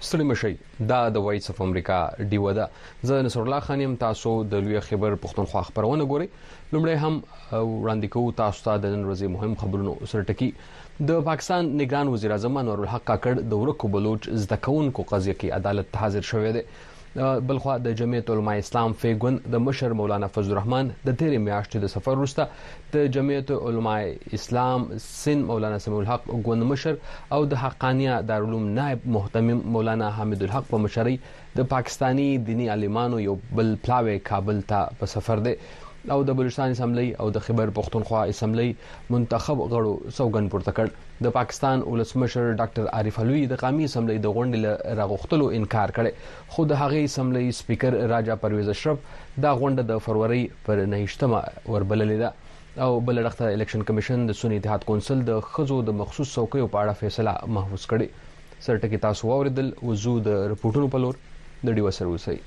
ستړي مشي دا د وایس اف امریکا ډیو ده. زه نصر الله خان يم. تاسو د لوی خبر پښتونخوا خبرونه ګورئ. لومړی هم وړاندې کوو تاسو ته د نن ورځې مهم خبرونو سره ټکی. د پاکستان نگران وزیر اعظم انور الحق کاکړ د ورکو بلوچ زده کوونکو قضیه کې عدالت ته حاضر شوی دی. بلخوا د جمعیت علماء اسلام فیګون د مشر مولانا فضل الرحمن د تیرې میاشتې د سفر وروسته د جمعیت علماء اسلام سند مولانا سمیع الحق ګوند مشر او د حقانیه دارالعلوم نائب محتمم مولانا حامد الحق په مشرۍ د پاکستانی دینی عالمانو یو بل پلاوی کابل ته په سفر دی او د بلوچستان اسمبلی او د خیبر پختونخوا اسمبلی منتخب غړو سوګن پورته کړ. د پاکستان ولسمشر ډاکټر عارف علوی د قومي اسمبلی د غونډې له راغښتلو انکار کړي، خو د هغې اسمبلی سپیکر راجا پرویز اشرف دا غونډه د فروری پر 9 وربللې ده او بل وخت الیکشن کمیشن د سنی اتحاد کونسل د خزو د مخصوص څوکیو په اړه فیصله محفوظ کړي. سرټکی تاسو اوریدل وزو د رپورټونو په لور د ډیو سره وسی.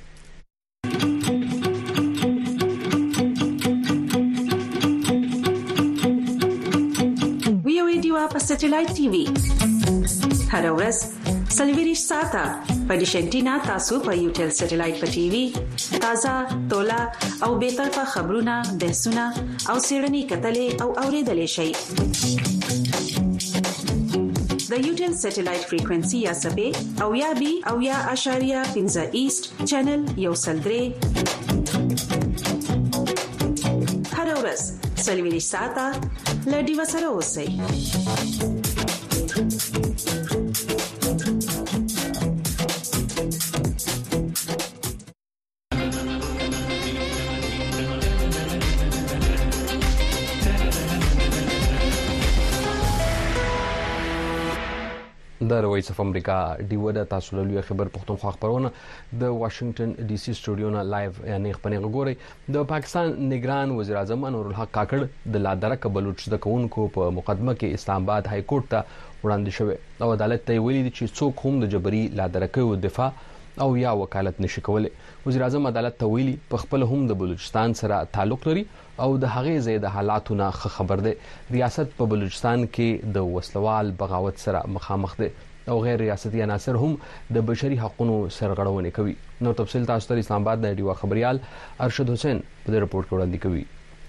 په سټلایټ ټي وي هر ورځ سلویریش ساته په ډیشنټینا تاسو په یوټل سټلایټ په ټي وي تازه تولا او به طرفه خبرونه بحثونه او سیړنی کتلې او اوریدلې شي. د یوټل سټلایټ فریکوئنسي یا سبې او یا بي او یا اشاریه 15 ایست چینل یو سلدري هر ورځ سلویریش ساته لډي وسره اوسئ. د وایس اف امریکا ډیو د تاسو له لوی خبر پښتونخوا خبرونه د واشنگټن ډي سي سټوډیو نه لایو یعنی خبرونه غوړي. د پاکستان نگران وزیر اعظم انور الحق کاکړ د لادرک بلوچ د کوونکو په مقدمه کې اسلام آباد های کورټ ته وړاندې شوی او عدالت ته ویلي چې څوک هم د جبري لادرکو دفاع او یا وکالت نشي کولای. وزیر اعظم عدالت ته ویلي په خپل هم د بلوچستان سره تعلق لري او د هغې زید حالاتونه خبر دی. ریاست په بلوچستان کې د وسلوال بغاوت سره مخامخ دی او غیر ریاستي عناصر هم د بشري حقوقو سرغړونه کوي. نو تفصیل تاسو ته اسلام آباد د ډیو خبريال ارشد حسین په رپورټ کې وړاندې کوي.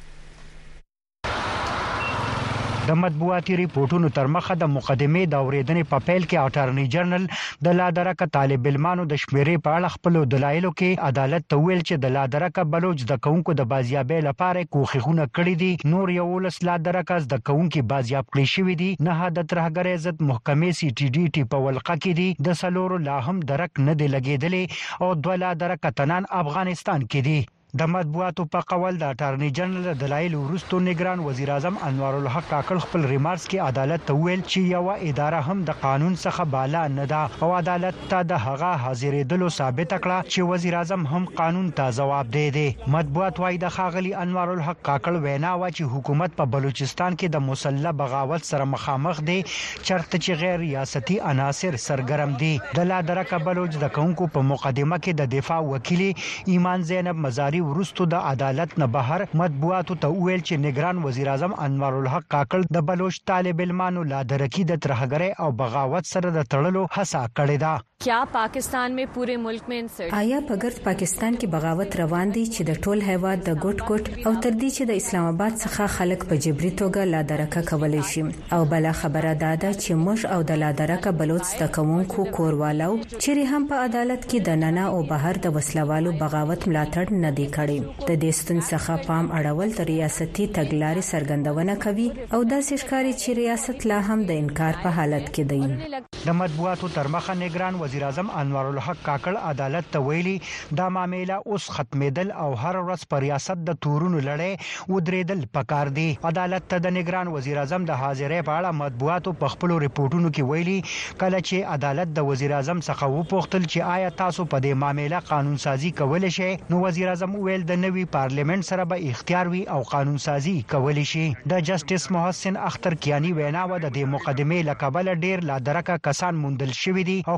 د مطبوعاتي ریپورتونو تر مخه د مقدمې د اوریدنې په پیل کې اټارنی جنرال د لادرک طالب علمانو د شمیرې په اړه خپل دلایلو کې عدالت ته ویل چې د لادرک بلوچ د کوونکو د بازیابۍ لپاره کوښښونه کړي دي. نور یو لس لادرک د کوونکو بازیاب کړي شوی دي. نه د ترهګر عزت محکمې سی ټي ډي ټي په ولقه کې دي. د سلورو لا هم درک نه دی لګیدلې او دوه لادرک تنان افغانستان کې دي. د مطبوعاتو په قول د اټارنی جنرال د دلایل ورستو نگران وزیر اعظم انور الحق کاکړ خپل ریمارکس کې عدالت ته ویل چې یو اداره هم د قانون څخه بالا نه ده او عدالت ته د هغه حاضرېدلو ثابت کړه چې وزیر اعظم هم قانون ته جواب دی. مطبوعات وايي د خاغلی انور الحق کاکړ وینا و چې حکومت په بلوچستان کې د مسلح بغاوت سره مخامخ دی چرته چې غیر ریاستي عناصر سرګرم دي. د لادرک بلوچ د کوونکو په مقدمه کې د دفاع وکیل ایمان زینب مزاری ورستو د عدالت نه بهر مطبوعاتو ته ویل چې نگران وزیر اعظم انور الحق کاکړ د بلوچ طالب علمانو لادرکی د ترهګرۍ او بغاوت سره د تړلو هڅه کړې ده. क्या पाकिस्तान में पूरे मुल्क में आया पगर्द पाकिस्तान की बगावत روان دي چې د ټول هیواد د ګټ ګټ او تر دې چې د اسلام آباد څخه خلک په جبري توګه لادرکه کولای شي او بل خبره ده چې موږ او د لادرکه بلوچ د کوونکو کوروالو چې هم په عدالت کې د ننا او بهر د وسلوالو بغاوت ملاتړ نه دی کړی. د دې ستن څخه پام اړول د ریاستي تګلارې سرګندونه کوي او د سشکاري چې ریاست لا هم د انکار په حالت کې دی. د مطبوعاتو تر مخه نگران وزیر اعظم انور الحق کاکړ عدالت ته ویلي دا معاملې اوس ختمېدل او هر ورځ پر ریاست د تورونو لړۍ ودرېدل پکار دي. عدالت ته د نگران وزیر اعظم د حاضرۍ په اړه مطبوعاتو په خپل ریپورتونو کې ویلي کله چې عدالت د وزیر اعظم څخه وپوښتل چې آیا تاسو په دې معاملې قانون سازي کولای شئ نو وزیر اعظم ویل د نوي پارلیمنت سره به اختیار وي او قانون سازي کولای شي. د جسټس محسن اختر کیانی وینا و د دې مقدمې لکبل ډیر لادرکه کسان موندل شوی دي او کم کسان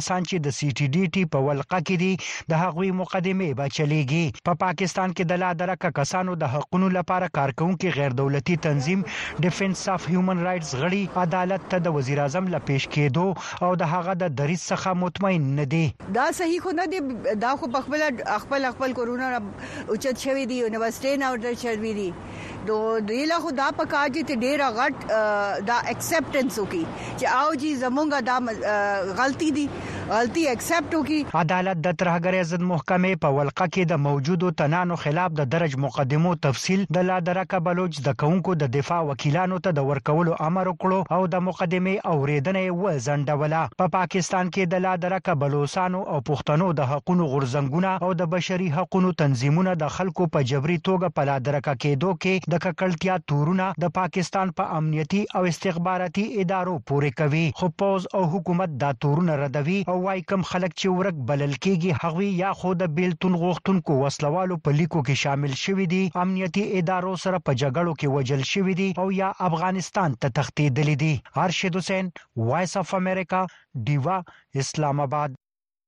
کسان چې د سی ټي ډي ټي په ولقه کې دي د هغوی مقدمه به چلیږي. په پاکستان کې د لا درکه کسانو د حقوقو لپاره کارکونکو غیر دولتي تنظیم ډیفنس اف هیومن رائټس غړي عدالت ته د وزیر اعظم له پیش کېدو او د هغه د دریځ څخه مطمئن نه دي. دا صحیح خو نه دی، دا خو خپل کورونا اوچت شوی دی، یونیورسيټي نه اورډر شوی دی. د له خو دا پکار دي ته ډیر غټ دا اکسپټنس وکي چې او جی زمونږه دا غلطي دي، غلطي اکسپټ وکي. عدالت د ترهګرۍ ضد محکمې په ولقه کې د موجودو تنانو خلاف د درج مقدمو تفصیل د لا درکه بلوچ د کونکو د دفاع وکیلانو ته د ورکولو امر وکړو او د مقدمې اوریدنې وزندوله. په پاکستان کې د لا درکه بلوچستانو او پښتنو د حقوقو غورځنګونه او د بشري حقوقو تنظیمونه د خلکو په جبري توګه په لا درکه کېدو کې د ککړتیا تورونه د پاکستان په امنیتي او استخباراتي ادارو پورې کوي. خو پوز او حکومت دا تورونه ردوي او وايي کوم خلک چې ورک بلل کېږي هغوی یا خو د بیلتون غوښتونکو وسلوالو په لیکو کې شامل شوي دي، امنیتي ادارو سره په جګړو کې وجل شوي دي او یا افغانستان ته تښتېدلي دي. ارشد حسین، وایس اف امریکا، ډیوا، اسلام آباد.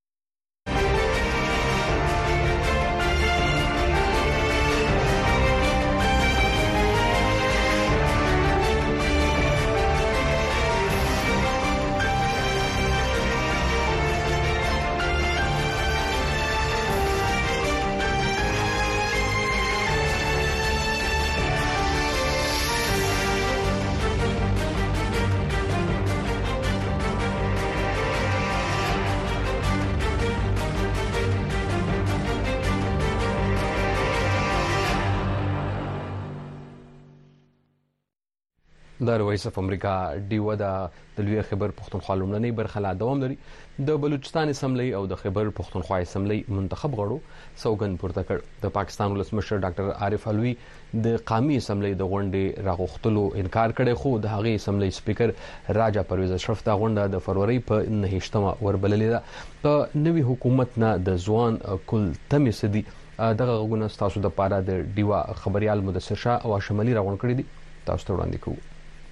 د وایس اف امریکا ډیوا د لوی خبر پښتونخوا لومړنۍ برخه لا دوام لري. د بلوچستان اسمبلی او د خبر پښتونخوا اسمبلی منتخب غړو سوګند پورته کړ. د پاکستان ولسمشر ډاکټر عارف علوي د قومي اسمبلی د غونډې راغښتلو انکار کړی، خو د هغې اسمبلی سپیکر راجا پرویز اشرف دا غونډه د فروری په 9 وربللې ده. په نوي حکومت نه د ځوان کل تمې سدي دغه غوونه تاسو د پاره د ډیوا خبريال مدثر شاه او شمالي راغون کړی دي. تاسو ته وړاندې کوو.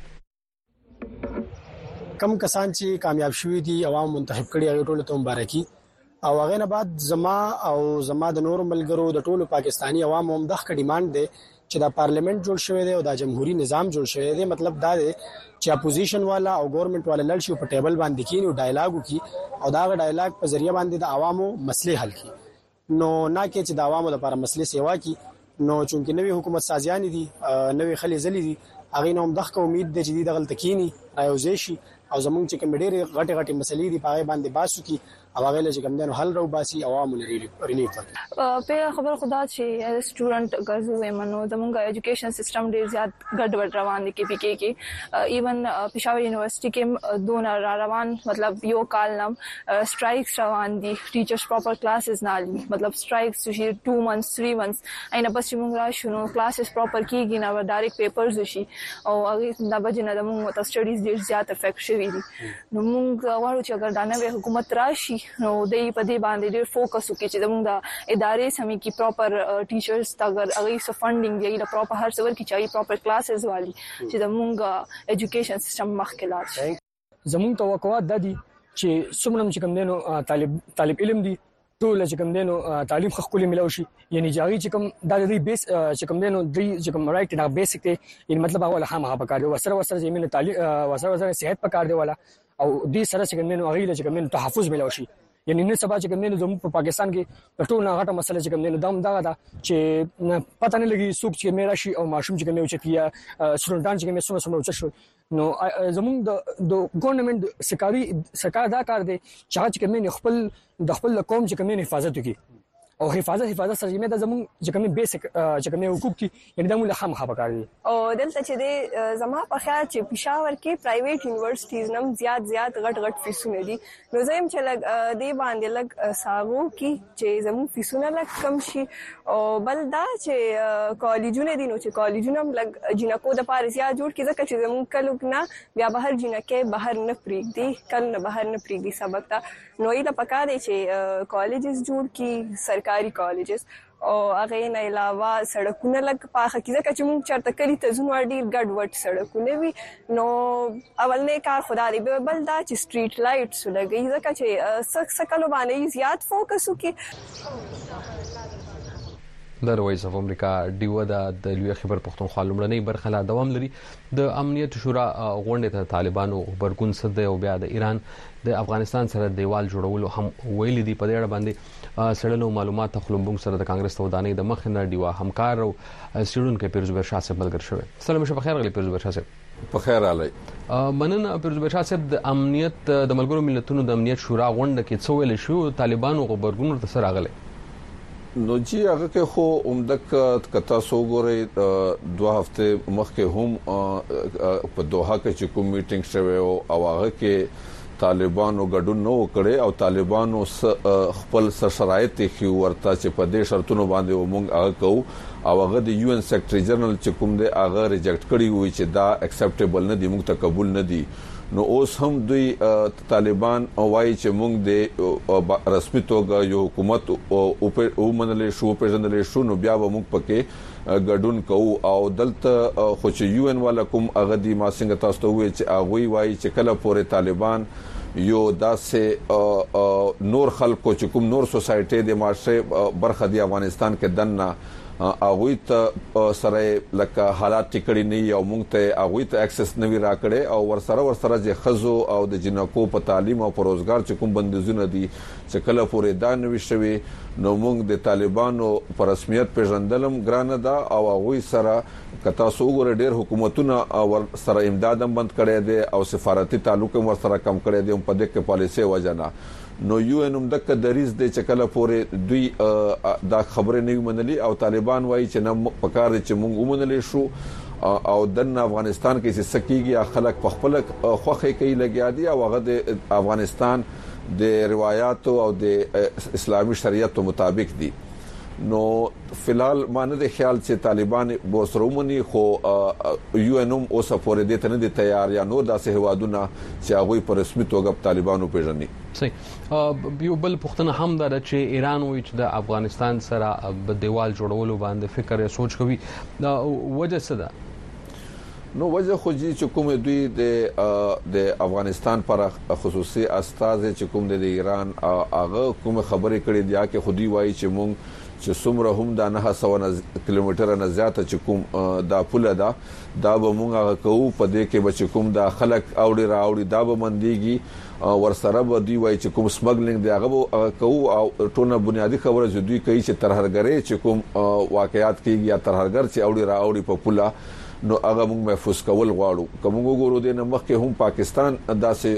کم کسان چې کامیاب شوي دي عوام منتخب کړي هغه ټول ته مبارکي او هغه نه بعد زما د نور ملګرو د ټولو پاکستانی عوام هم دغه ډیماند دي چې دا پارلیمنت جوړ شوی دی او دا جمهوریت نظام جوړ شوی دی. مطلب دا دی چې اپوزیشن والا او ګورنمنت والا لړ شي په ټیبل باندې کینی او ډایلاګ وکي او دا ډایلاګ په ذریعہ باندې د عوامو مسلې حل کړي. نو نه کې چې د عوامو لپاره مسلې سیوا کی نو چونکه نوې حکومت سازیان دي، نوې خلې زلي دي، هغه نو هم دغه امید دی چې د غلط کینی راوځي شي او زمونږ چې کوم ډېر غټه مسلې دي په باندې باسو کی او هغه له کوم دنو حل راو باسي عوامو لري په خبر خدا چې سټوډنټ ګرځو ومنو زمونږ ایجوکیشن سیستم ډېر زیات ګډوډ روان دي کې ایون پېښور یونیورسيټي کې دون روان مطلب یو کال نام سټرایکس روان دي، ټیچرز پراپر کلاسز نه لري، مطلب سټرایکس چې 2 months 3 months اینه بس موږ را شنو کلاسز پراپر کیږي نه ډایرکټ پیپرز وشي او هغه د بجنه د موږ ته سټډیز ډېر زیات افیکټ شوي دي. نو موږ غواړو چې اگر دا نوې حکومت راشي نو د په دې باندې ډېر فوکس وکړي چې زموږ د ادارې سمې کې پراپر ټیچرز اگر هغه سو فندینګ دی د پراپر هر څور کې چې پراپر کلاسز والی چې زموږ ایجوکیشن سیستم مخکې لاړ شي. زموږ توقعات د دي چې څومره چې کوم دینو طالب علم دي ټول چې کوم دینو تعلیم خپل ملو شي، یعنی جاغي چې کوم د دې بیس چې کوم دینو د چې کوم رائټ دا بیسیک دی، یعنی مطلب هغه هم پکار دی وسره زمينه تعلیم وسره صحت پکار دی ولا او دې سره چې کوم دینو هغه چې کوم تحفظ ملو شي. یعنی نه سبا چې کوم دینو زموږ په پاکستان کې ټول نه غټه مسله چې کوم دینو دغه دا چې پته نه لګي څوک چې میرا شي او ماشوم چې کوم یو چې یا سټوډنټان چې کوم څومره اوچ شو. نو زموږ د ګورنمنت سرکار دا کار دی چې کوم د خپل قوم چې کوم حفاظت وکړي او حفاظت سره زموږ زموږ چې کوم بیسیک چې کوم حقوق دي یعنی د موږ هم پکار دي. او دلته چې د زما په خیال چې پېښور کې پرایویټ یونیورسيټیز نم زیات غټ فیسونه دي. نو زم چې لګ دې باندې لګ ساغو کې چې زموږ فیسونه لګ کم شي او بل دا چې کالجونه دي نو چې کالجونه هم لګ جنکو د پاره زیات جوړ کې ځکه چې زموږ کلو نه بیا بهر جنکه بهر نه پریږدي کله نه بهر نه پریږدي سبق ته. نو یې د پکاره چې کالجز جوړ کی سرکاري کالجز او هغه نه علاوه سړکونه لکه په حقیقت کې چې موږ چرته کلی ته ځو ډیر ګډ وډ سړکونه وي نو اول نه کار خدای دی بل دا چې سټریټ لایټس لګي ځکه چې سکلو باندې زیات فوکس وکړي. د وایس اف امریکا ډیو د لوی خبر پښتونخوا لومړنۍ برخه لا دوام لري. د امنیت شورا غونډه ته طالبانو خبرګون صد او بیا د ایران د افغانستان سره دیوال جوړولو هم ویل دي. په دې اړه باندې سړلو معلومات خپلوم سره د کانګرس ته ودانې د مخ نه ډیوا همکار او سټډون کې پیرزبر شاه صاحب ملګر شوی. سلام شه بخیر غلی پیرزبر شاه صاحب. بخیر علي. مننه پیرزبر شاه صاحب. د امنیت د ملګرو ملتونو د امنیت شورا غونډه کې څه ویل شو طالبانو خبرګون ته سره غلې؟ نو جی هغه کې خو عمدک کتا سو غوري 2 هفته مخکې هم په دوحه کې چې کوم میټینګ شوه او هغه کې طالبانو ګډون نو کړي او طالبانو خپل شرایط خو ورته چې په دې شرطونو باندې ومنګ هغه کو او هغه د UN سیکریټری جنرال چې کوم دی هغه ریجیکټ کړی وي چې دا اکسپټیبل نه دی، موږ ته قبول نه دی. نو اوس هم دوی طالبان وایي چې موږ د رسمي توګه یو حکومت او منلې شو پیژندلې شو نو بیا به موږ پکې ګډون کوو او دلته خو چې UN والا کوم هغه دی ما څنګه تاسو ته وایي چې هغه وایي چې کله پورې طالبان یو داسې نور خلکو چې کوم نور سوسایټي د معاشره برخه دی افغانستان کې دنه اغوی ته سره لکه حالات ټیکړی نه یو مونږ ته اغوی ته اکسس نوی راکړي او ورسره چې خزو او د جنکو په تعلیم او په روزګار چې کوم بندیزونه دي چې کله پورې دا نوي شوي نو مونږ د طالبانو په رسمیت پیژندلم ګرانه ده او اغوی سره کتا سو ګور ډیر حکومتونه او سره امدادم بند کړي دي او سفارتي تعلق هم سره کم کړي دي په دغه پالیسي وجنه. نو UN هم دغه دریز د چکله پورې دوی دا خبره نه منلي او طالبان وایي چې نه پکار دي چې موږ ومنلې شو او د افغانستان کې څه کیږي خلک په خپل خوخه کوي لګیا دي او هغه د افغانستان د روایت او د اسلامي شریعت مطابق دي. نو فلحال مانه د خیال چې طالبان بوسرومني خو UN هم اوس پورې د تنه دي تیار یا نو داسې هوادونه چې هغه په رسمي توګه طالبانو پیژني. صحیح. یو بل پښتنه هم دا چې ایران وایي چې د افغانستان سره په دیوال جوړولو باندې فکر یا سوچ کوي. دا وجه څه ده؟ نو وجه خو چې کوم دوی د افغانستان پر خصوصي استاد چې کوم د ایران هغه کوم خبرې کړې دي چې خودي وایي چې مونږ چې څومره هم د 900 کیلومتره نه زیاته چې کوم دا پوله ده دا به مونږ کوو په دې کې بچ کوم د خلک اوړي راوړي دا به منديږي ورسره به دی وای چې کوم سمګلینګ دی هغه کوو او ټونه بنیادی خبره چې دوی کوي چې ترهرګری چې کوم واقعیات کیږي یا ترهرګر چې اوړي راوړي په پوله نو هغه موږ محفوظ کول غواړو. کوم وګورو د نمخ کې هم پاکستان داسې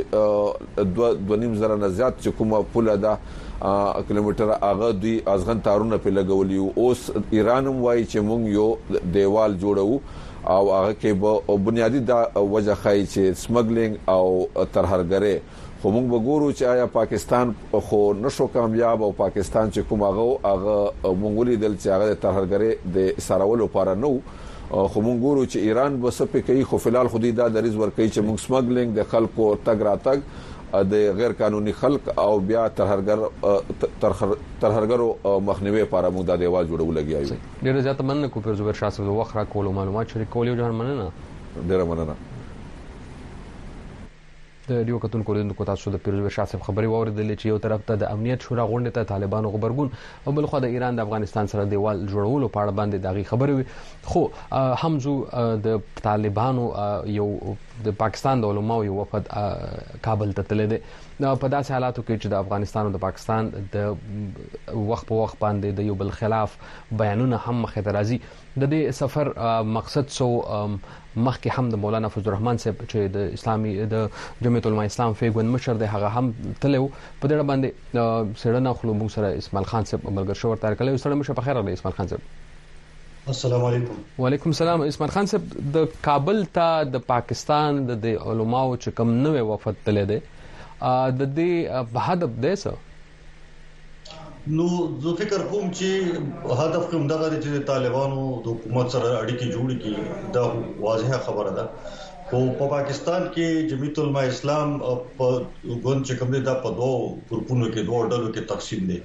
2.5 زره نه زیات چې کومه پوله ده کیلومتر هغه دوی ازغن تارونه په لګولي اوس ایران هم وایي چې موږ یو دیوال جوړو او هغه کې به بنیادی دا وجه خای چې سمګلینګ او ترهرګری خو موږ وګورو چې آیا پاکستان خو نشو کامیاب او پاکستان چې کوم هغه موږ ولیدل چې هغه ترهرګری د سارولو لپاره نو خو موږ ګورو چې ایران به سپې کوي خو فلال خودي دا دریز ور کوي چې موږ سمګلینګ د خلکو تګ راتګ د غیر قانوني خلک او بیا ترهرګرو مخنیوي لپاره موږ د دیوال جوړول لګیایو. ډیر زیات مننه کو پر زبر شاه صاحب وخت را کول معلومات شریک کول یو ځان مننه. ډیر مننه. د ډیو کتون کولین کو تاسو د پیروز شاه صاحب خبري واوریدل چې یو طرف ته د امنیت شورا غونډه ته طالبانو خبرګون او بل خو د ایران د افغانستان سره دیوال جوړولو په اړه باندې دغه خبري خو همزو د طالبانو یو د پاکستان د علماء یو وفد کابل ته تللی دی. په داسې حالاتو کې چې د افغانستان او د پاکستان د وخت په وخت باندې د یو بل خلاف بیانونه هم مخې ته راځي. د دې سفر مقصد سو مخکې هم د مولانا فضل الرحمن صاحب چې د اسلامي د جمعیت العلماء اسلام فیګون مشر دی هغه هم تلو په دې باندې سړنه خلوبو سره اسماعیل خان صاحب ملګر شو ورته کله سره مشه په خیر راغلی اسماعیل خان صاحب. السلام علیکم. وعلیکم السلام. اسماعیل خان صاحب د کابل ته د پاکستان د علماء چې کوم نوې وفد تللی دی د دې په هدف دی څه؟ نو زه فکر کوم چې هدف کوم دغه چې طالبانو د حکومت سره اړیکې جوړې کړي دا واضحه خبره ده. خو په پاکستان کې جمعیت العلماء اسلام په ګوند چې کوم دا په دوه ګروپونو کې دوه ډلو کې تقسیم دي.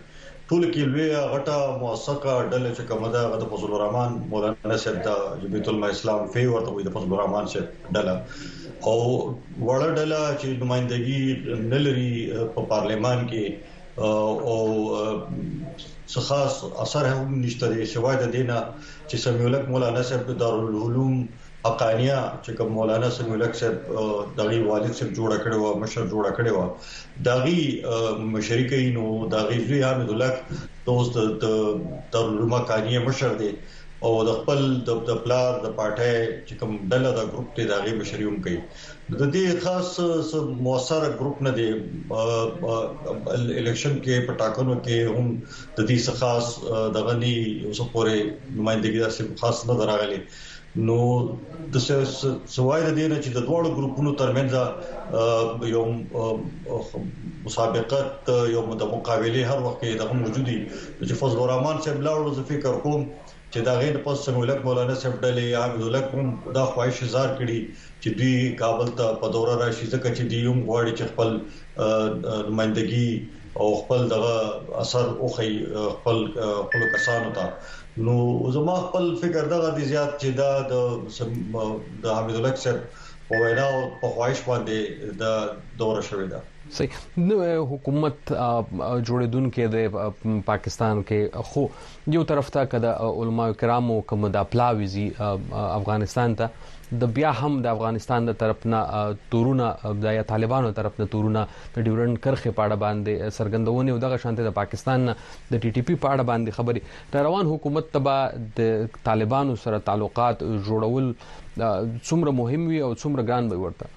ټول کې لوی غټه موثقه ډله چې کومه ده د فضل الرحمن مولانا صاحب د جمعیت العلماء اسلام فی ورته وي د فضل الرحمن صاحب ډله او وړه ډله چې نمائندګي نلري په پارلمان کې او خاص اثر هم نشته دی سوای د دینه چې سمیولک مولانا صاحب دارالعلوم حقانیه چې کوم مولانا سمیولک صاحب دغه والد صاحب جوړ کړو او مشر جوړ کړو دغه مشرکینو دغه زوی حمید الله دوست د دارالعلوم حقانیه مشر دی او د خپل د پلار د پارټي چې کوم ډله د ګروپ ته دغه مشریوم کوي د دې خاص موثر ګروپ نه دی الیکشن کې پټاکنو کې هم د دې خاص دغه ني اوسه پورې نمائندګي داسې خاص نه دراغلي نو د سوای د دینه چې د دوه ګروپونو ترمنځ یو مسابقت یو مقابله هر وخت دغه موجودي چې فضل الرحمن صاحب لاړو ز فکر کوم چې دا غیر پس سمولک مولانا صاحب ډلې حمید الله کوم دا خواهش زار کړي چې دوی کابل ته په دوره راشي ځکه چې دوی هم غواړي چې خپل نمائندګي او خپل دغه اثر او خپل کسانو ته نو زما خپل فکر دغه دي زیات چې دا د حمید الله صاحب په وینا او په خواهش باندې د دوره شوې ده صحیح نو حکومت جوړیدونکو د پاکستان کې خو یو طرف ته کده علماء کرامو کوم د پلاویزي افغانستان ته د بیا هم د افغانستان د طرف نه تورونه د طالبانو طرف نه تورونه د ډیورنډ کرخه پاړه باندې سرګندونه او دغه شانته د پاکستان د ټي ټي پی پاړه باندې خبري روان حکومت تبا د طالبانو سره تعلقات جوړول څومره مهم وي او څومره ګران به ورته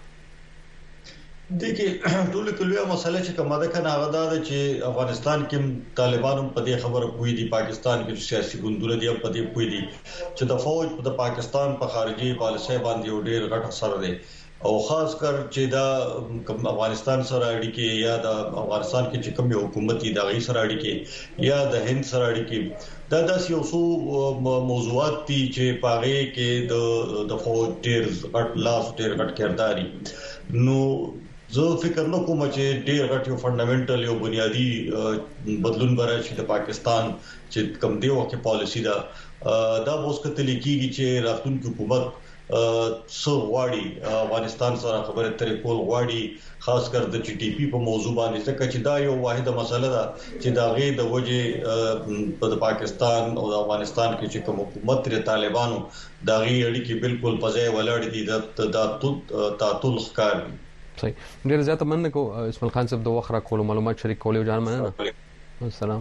دغه ټول کلیه مسله چې کومه ده کنه هغه دا چې افغانستان کې طالبانو په دې خبره کوي دي پاکستان کې سیاسي ګوندونه دي په دې کوي دي چې د فوج د پاکستان په خارجي پالیسۍ باندې یو ډېر غټ اثر دی او خاص کر چې دا افغانستان سره اړیکې یا د افغانستان کې چې کوم حکومت دی د غي سره اړیکې یا د هند سره اړیکې دا داس یو څو موضوعات دي چې پاره کې د فوج ډېر غټ لاس ډېر غټ کرداري نو زه فکر نه کوم چې ډېر غټ یو فندامنټل یو بنیادی بدلون براشي د پاکستان چې کم دی وکه پالیسی دا اوس کتل کیږي چې راتلونکي حکومت سو غواړي افغانستان سره خبرې ترې کول غواړي خاص کر د جی ټي پی په موضوع باندې ځکه چې دا یو واحده مسله ده چې دا غي د وجه په پاکستان او افغانستان کې چې کوم حکومت لري طالبانو دا غي اړیکې بالکل په ځای ولاړ دي د تعطل ښکار صحیح ډیر زیاته مننه کو اسماعیل خان صاحب د وخره کول معلومات شریک کول جان مننه السلام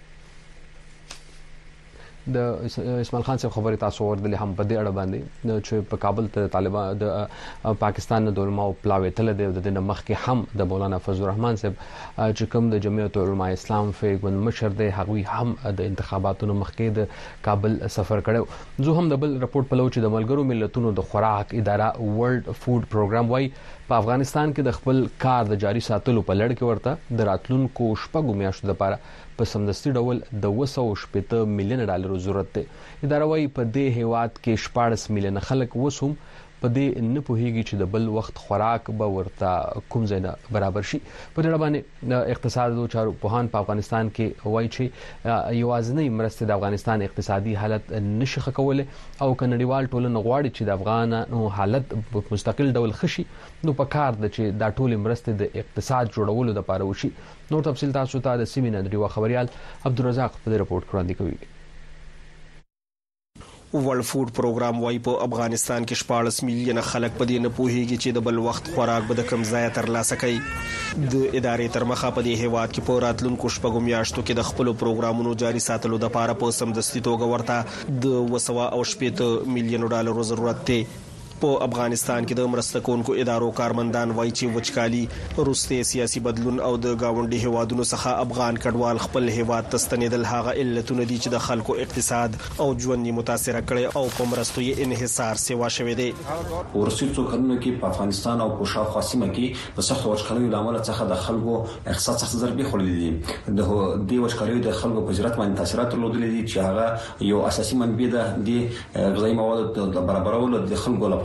د اسماعیل خان صاحب خبرې تاسو ورته هم په دې اړه باندې چې په کابل ته طالبان د پاکستان د علماء پلاوي تل د مخ کې هم د مولانا فضل الرحمن صاحب چې کوم د جمعیت العلماء اسلام فی ګوند مشر دی هغه هم د انتخاباتو مخ کې د کابل سفر کړو زه هم د بل رپورت په لور چې د ملګرو ملتونو د خوراک اداره ورلد فود پروګرام وای په افغانستان کې د خپل کار د جاري ساتلو په لړ کې ورته د راتلونکو شپږو میاشتو لپاره په سمدستي ډول د 280 میلیون ډالر ضرورت دی اداره وايي په دې هیواد کې 14 میلیون خلک وسوم په دې نه پوهیږي چې د بل وخت خوراک به ورته کوم ځای نه برابر شي په دې باندې اقتصاد او چارو پوهان په افغانستان کې وایي چې یوازنی مرسته د افغانستان اقتصادي حالت نشي ښه او کنډیوال ټولنه غواړي چې د افغانانو حالت په مستقل ډول خشي نو په کار د چې دا ټول مرسته د اقتصاد جوړولو لپاره وشي نور تفصیل تاسو ته د سیمینار د خبريال عبدالرزاق په رپورت وړاندې کوي ورلد فود پروګرام وايي په افغانستان کې 14 میلیونه خلک په دې نه پوهیږي چې د بل وخت خوراک به د کم ځای تر لاسه کوي د ادارې تر مخه په دې هیواد کې په راتلونکو شپږو میاشتو کې د خپل پروګرامونو جاري ساتلو لپاره په سمدستي توګه ورته د 280 میلیون ډالر ضرورت دی په افغانستان کې د مرسته کوونکو ادارو کارمندان وایي چې وچکالي روسته سیاسي بدلون او د گاونډي هیوادونو څخه افغان کډوال خپل هیواد تستنیدل هغه علتونه دي چې د خلکو اقتصاد او ژوند متاثر کړي او په مرستو یې انحصار سیوا شوی دی ورسې څو کلونو کې په افغانستان او په شاوخوا سیمه کې د سخت وچکالۍ لامل څخه د خلکو اقتصاد څخه ضربې خوړلې دي د دې وچکالۍ د خلکو په هجرت باندې تاثیرات درلودلې دي چې هغه یو اساسي منبع ده د غذایی موادو د برابرولو د خلکو لپاره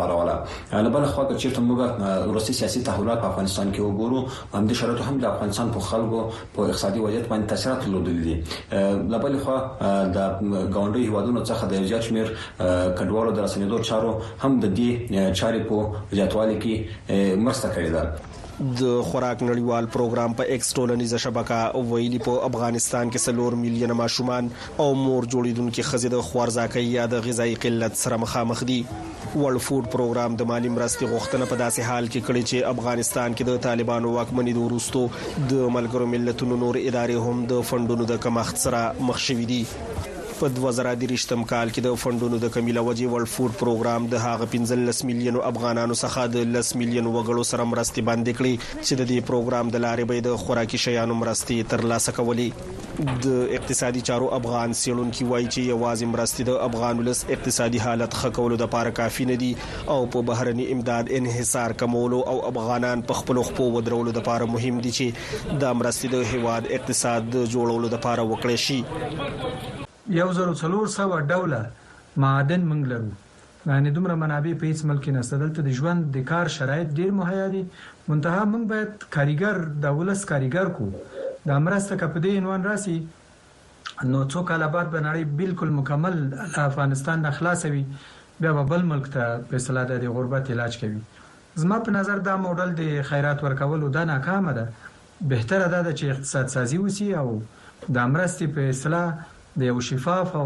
خبروله لبل خو که چیرته موږ روسي سیاسي تحولات په افغانستان کې وګورو هم د شرایطو هم د افغانستان په خلکو په اقتصادي وضعیت باندې تاثیرات لرلي دي لبل خو د ګاونډي هیوادونو څخه د زیات شمیر کډوالو د رسنیدو چارو هم د دې چارې په زیاتوالي کې مرسته کړې ده د خوراک نړیوال پروګرام په ایکس ټولنیزه شبکه ویلي په افغانستان کې 4 میلیونه ماشومان او مور جوړیدونکو خزې د خوارځاکۍ یا د غذایی قلت سره مخامخ دي ورلد فود پروګرام د مالی مرستې غوښتنه په داسې حال کې کړې چې افغانستان کې د طالبانو واکمنۍ وروسته د ملګرو ملتونو نور ادارې هم د فندونو د کمښت سره مخ شوې دي په 2023م کال کې د فندونو د کمی له وجې ورلد فود پروګرام د هغه 15 میلیونو افغانانو څخه د 10 میلیونو وګړو سره مرستې باندې کړې چې د دې پروګرام د لارې به د خوراکي شیانو مرستې ترلاسه کولې د اقتصادي چارو افغان سیلونکو وایي چې یوازې مرستې د افغان ولس اقتصادي حالت ښه کولو لپاره کافي نه دي او په بهرني امداد انحصار کمولو او افغانان په خپل خپل ودرولو لپاره مهم دي چې د مرستې د هیواد اقتصاد جوړولو لپاره وکړي شي 1400 ډوله معادن موږ لرو یعنی دومره منابع په هیڅ ملک نه ستدلته د ژوند د کار شرایط ډیر مهیا دي منتها موږ باید کاریګر د ولس کاریګر کو د امرسته کپدې عنوان راسي نو څو کاله بعد بنړی بالکل مکمل افغانستان نه خلاصوي بیا بل ملک ته په اصطلاح د غربت علاج کوي زما په نظر دا موډل د خیرات ورکولو د ناکامه ده بهتره ده چې اقتصاد سازي وسی او د امرستي په اصطلاح د یو شفاف او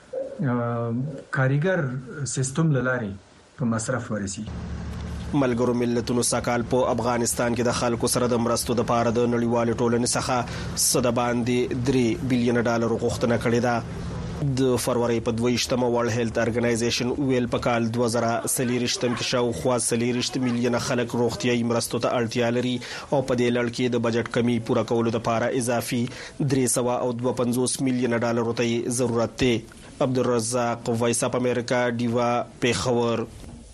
کاریګر سیستم لاري په مصرف ورسي ملګرو ملتونو سکهال په افغانستان کې د خلکو سره د مرستو د پاره د نړیوال ټولنې څخه صد باندې 3 بلین ډالر غوښتنه کړې ده د فروری په 22مه ورلد هیلث ارګنایزیشن ویل په کال 2023 کې شاوخوا 30 میلیونه خلک روغتیايي مرستو ته اړتیا لري او په دې لړ کې د بجټ کمی پوره کولو لپاره اضافي 352 میلیونه ډالر ته ضرورت دی عبدالرزاق وایس اپ امریکا دیوا پیښور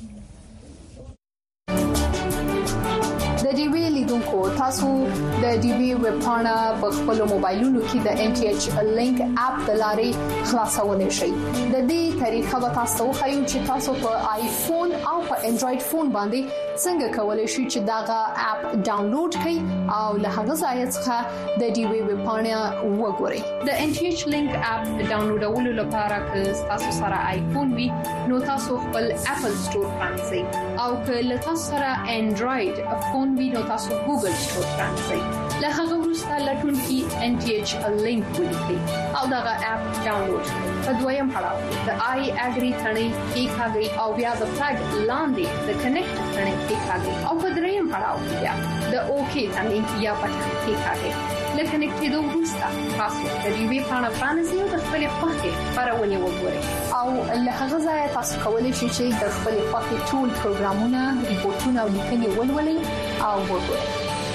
تاسو د ډي وی ویب پاڼه په خپل موبایلونو کې د ان ټي ایچ لینک اپ د لارې خلاصولای شئ د دې طریقه به تاسو خو چې تاسو په آیفون او په انډراید فون باندې څنګه کولای شئ چې داغه اپ ډاونلوډ کړئ او له هغه ځای څخه د ډي وی ویب پاڼه وګورئ د ان ټي ایچ لینک اپ ډاونلوډولو لپاره که تاسو سره آیفون وي نو تاسو خپل اپل سٹور پرانځئ او که تاسو سره انډراید فون وي نو تاسو ګوګل سٹور پرانځئ له هغه وروسته لټون کې ان ټي ایچ لینک ولیکئ او دغه اپ ډاونلوډ کړئ په دویم پړاو د آی اګری ثنې کې کاږي او بیا د فلګ لاندې د کنیکټ ثنې کې کاږي او په دریم پړاو بیا د اوکی ثنې یا پټ کې کاږي لکه نکټېدو وروسته تاسو د دې وی پاڼه پرانځئ او د خپل خوښې خبرونه وګورئ او له هغه ځای تاسو کولی شئ چې د خپل خوښې ټول پروګرامونه ریپورتونه او لیکنې ولولئ او وګورئ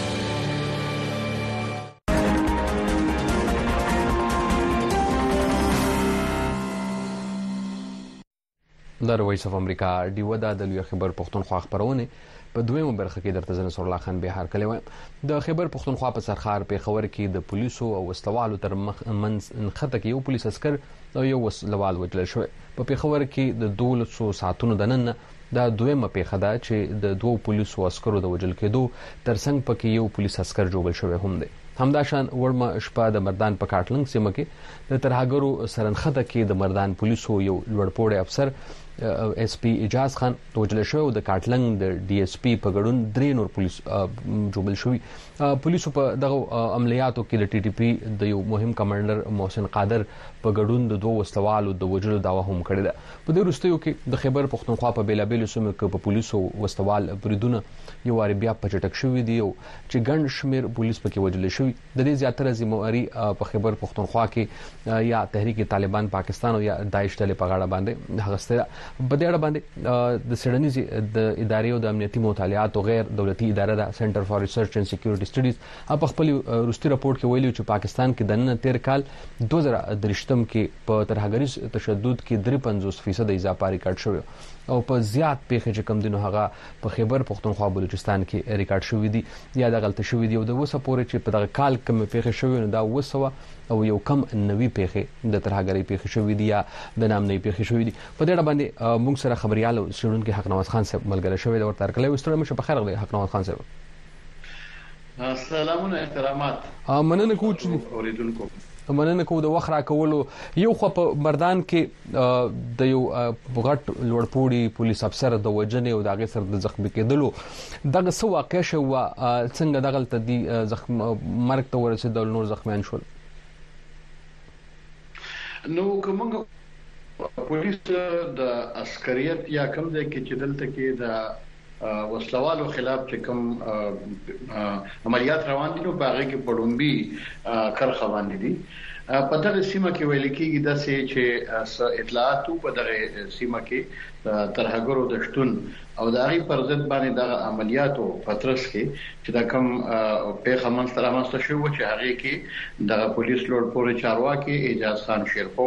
د وایس اف امریکا دیو د لوی خبر پښتونخوا خبرونه په دویمه برخه کې درته زنه سر الله خان بهار کلی و د خبر پښتونخوا په سرخار په خبر کې د پولیسو او وسلوالو تر منخته کې یو پولیس عسكر او یو وسلوال وجل شو په خبر کې د 200 ساعتونو د نن دا دویمه پیښه ده چې د دوه پولیسو عسکرو د وجل کېدو ترڅنګ پکې یو پولیس عسكر جوړ شوی هم دی همداشان ورمه شپه د مردان په کاټلنګ سیمه کې د ترهګرو سرنخته کې د مردان پولیسو یو لوړپوړی افسر اس پی اجاز خان وجل شو د کاټلنګ د ډي اس پی په ګډون درې نور پولیس جوړل شوی پولیسو په دغه عملیاتو کې د ټي ټي پی د یو مهم کمانډر محسن قادر په ګډون د دوه وسلوالو د وجلو داوا هم کړی ده په دې وروستیو کې د خبر پښتونخوا په بیلابیل سیمو کې په پولیسو وسلوال بریدونه یو واری بیا په چټک شوې دي او چې ګڼ شمیر پولیس پکې وجل شوی د دې زیاتره ذمہواری په خبر پښتونخوا کې یا تحریک طالبان پاکستان او یا داعش ډلې په غاړه باندې هغسته په دې اړه باندې د سړنیز د ادارې او د امنیتي مطالعات او غیر دولتي اداره د سنټر فار ریسرچ اینڈ سکیورټي سټډیز په خپل روسي راپورټ کې ویلي چې پاکستان کې د نن 13 کال 2023 کې په ترهګریز تشدد کې 53% اضافه ریکارډ شوی او په زیات پیښې چې کم دینو هغه په خیبر پښتونخوا بلوچستان کې ریکارډ شوی دی یا د غلطه شوی دی او د وسه پورې چې په دغه کال کم پیښې شوی نو دا او یو کم نوي پیښې د ترهګرۍ پیښې شوې دي یا د نامنۍ پیښې شوې دي. په دې اړه باندې موږ سره خبريال او شړونکو حق نواز خان صاحب ملګری شوی د ورته کله وستره مشه په خیر غوي حق نواز خان صاحب. سلامونه احترامات. مننه کوم د وخت را کولو. یو خو په مردان کې د یو غټ لوړپوړي پولیس افسر د وجنې او د هغه سره د زخمی کېدلو دغه څه واقع شو څنګه دغه تدي زخم مرګ ته ورسېدل نور زخمیان شول. نو کومه پولیس د عسکریت یا کوم ځای کې چې دلته کې د وسلوالو خلاف چې کوم عملیات روان دي نو باغې کې پړومبي کرخه باندې دي. په دغه سیمه کې ویل کېږي د سې چې اطلاعات په دغه سیمه کې ترهګرو د شتون او د هغه پر ضد باندې د عملیاتو پترس کې چې دا کوم پیغام منځته شو چې هغه کې د پولیس لوړپوړي چارواکي اعجاز خان شیرپو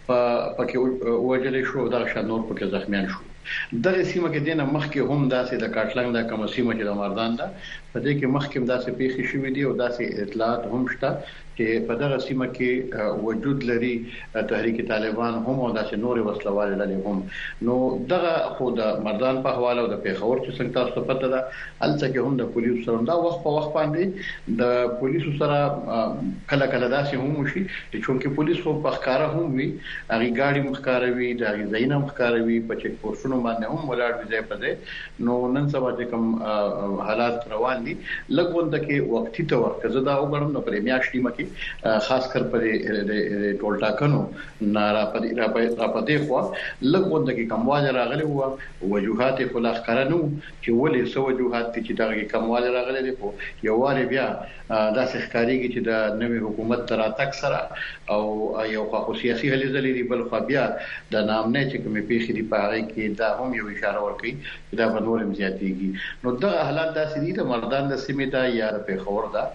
پکې وجل شو د شنور پکې زخمیان شو. دغه سیمه کې دینه مخکې هم داسې د کاټلنګ د کوم سیمه چې د مردان ده په دې کې مخکې داسې پیښې شوې دي او داسې اطلاعات هم شته چې په دغه سیمه کې وجود لري تحریک طالبان هم او داسې نور وسلوال لري هم. نو دغه خو د مردان په حواله او د پیښور چې څنګه تاسو پته ده الته کې هم د پولیسو سره دا وخت په وخت باندې د پولیسو سره کله کله داسې هم شي چې چونکه پولیس خو په ښکارا هم وي هغه ګاډي مخکاروي د هغه زینه مخکاروي په چک پورشونو باندې هم ولاړ وي ځای په ځای. نو نن سبا چې کوم حالات روان دي لګونده کې وختي تور کزه دا وګړم نو پرې میاشتې مکه خاص کر پر ټول ټاکنو نارا پدې خو لګونده کې کمواله راغلي وو وجوهات خلاص کړنو چې ولې سو وجوهات چې دا کمواله راغلي دي خو یو واره بیا دا ښکاریږي چې د نوې حکومت تر اتک سره او یو خو سیاسي هلې ځلې دی بل خو بیا د نامنه چې کومې پیښې دی په هغه کې دا هم یو اشاره ورکړي چې دا په نورم زیاتېږي. نو دغه حالات داسې دي د مردان د سیمې ته یا د پیښور ده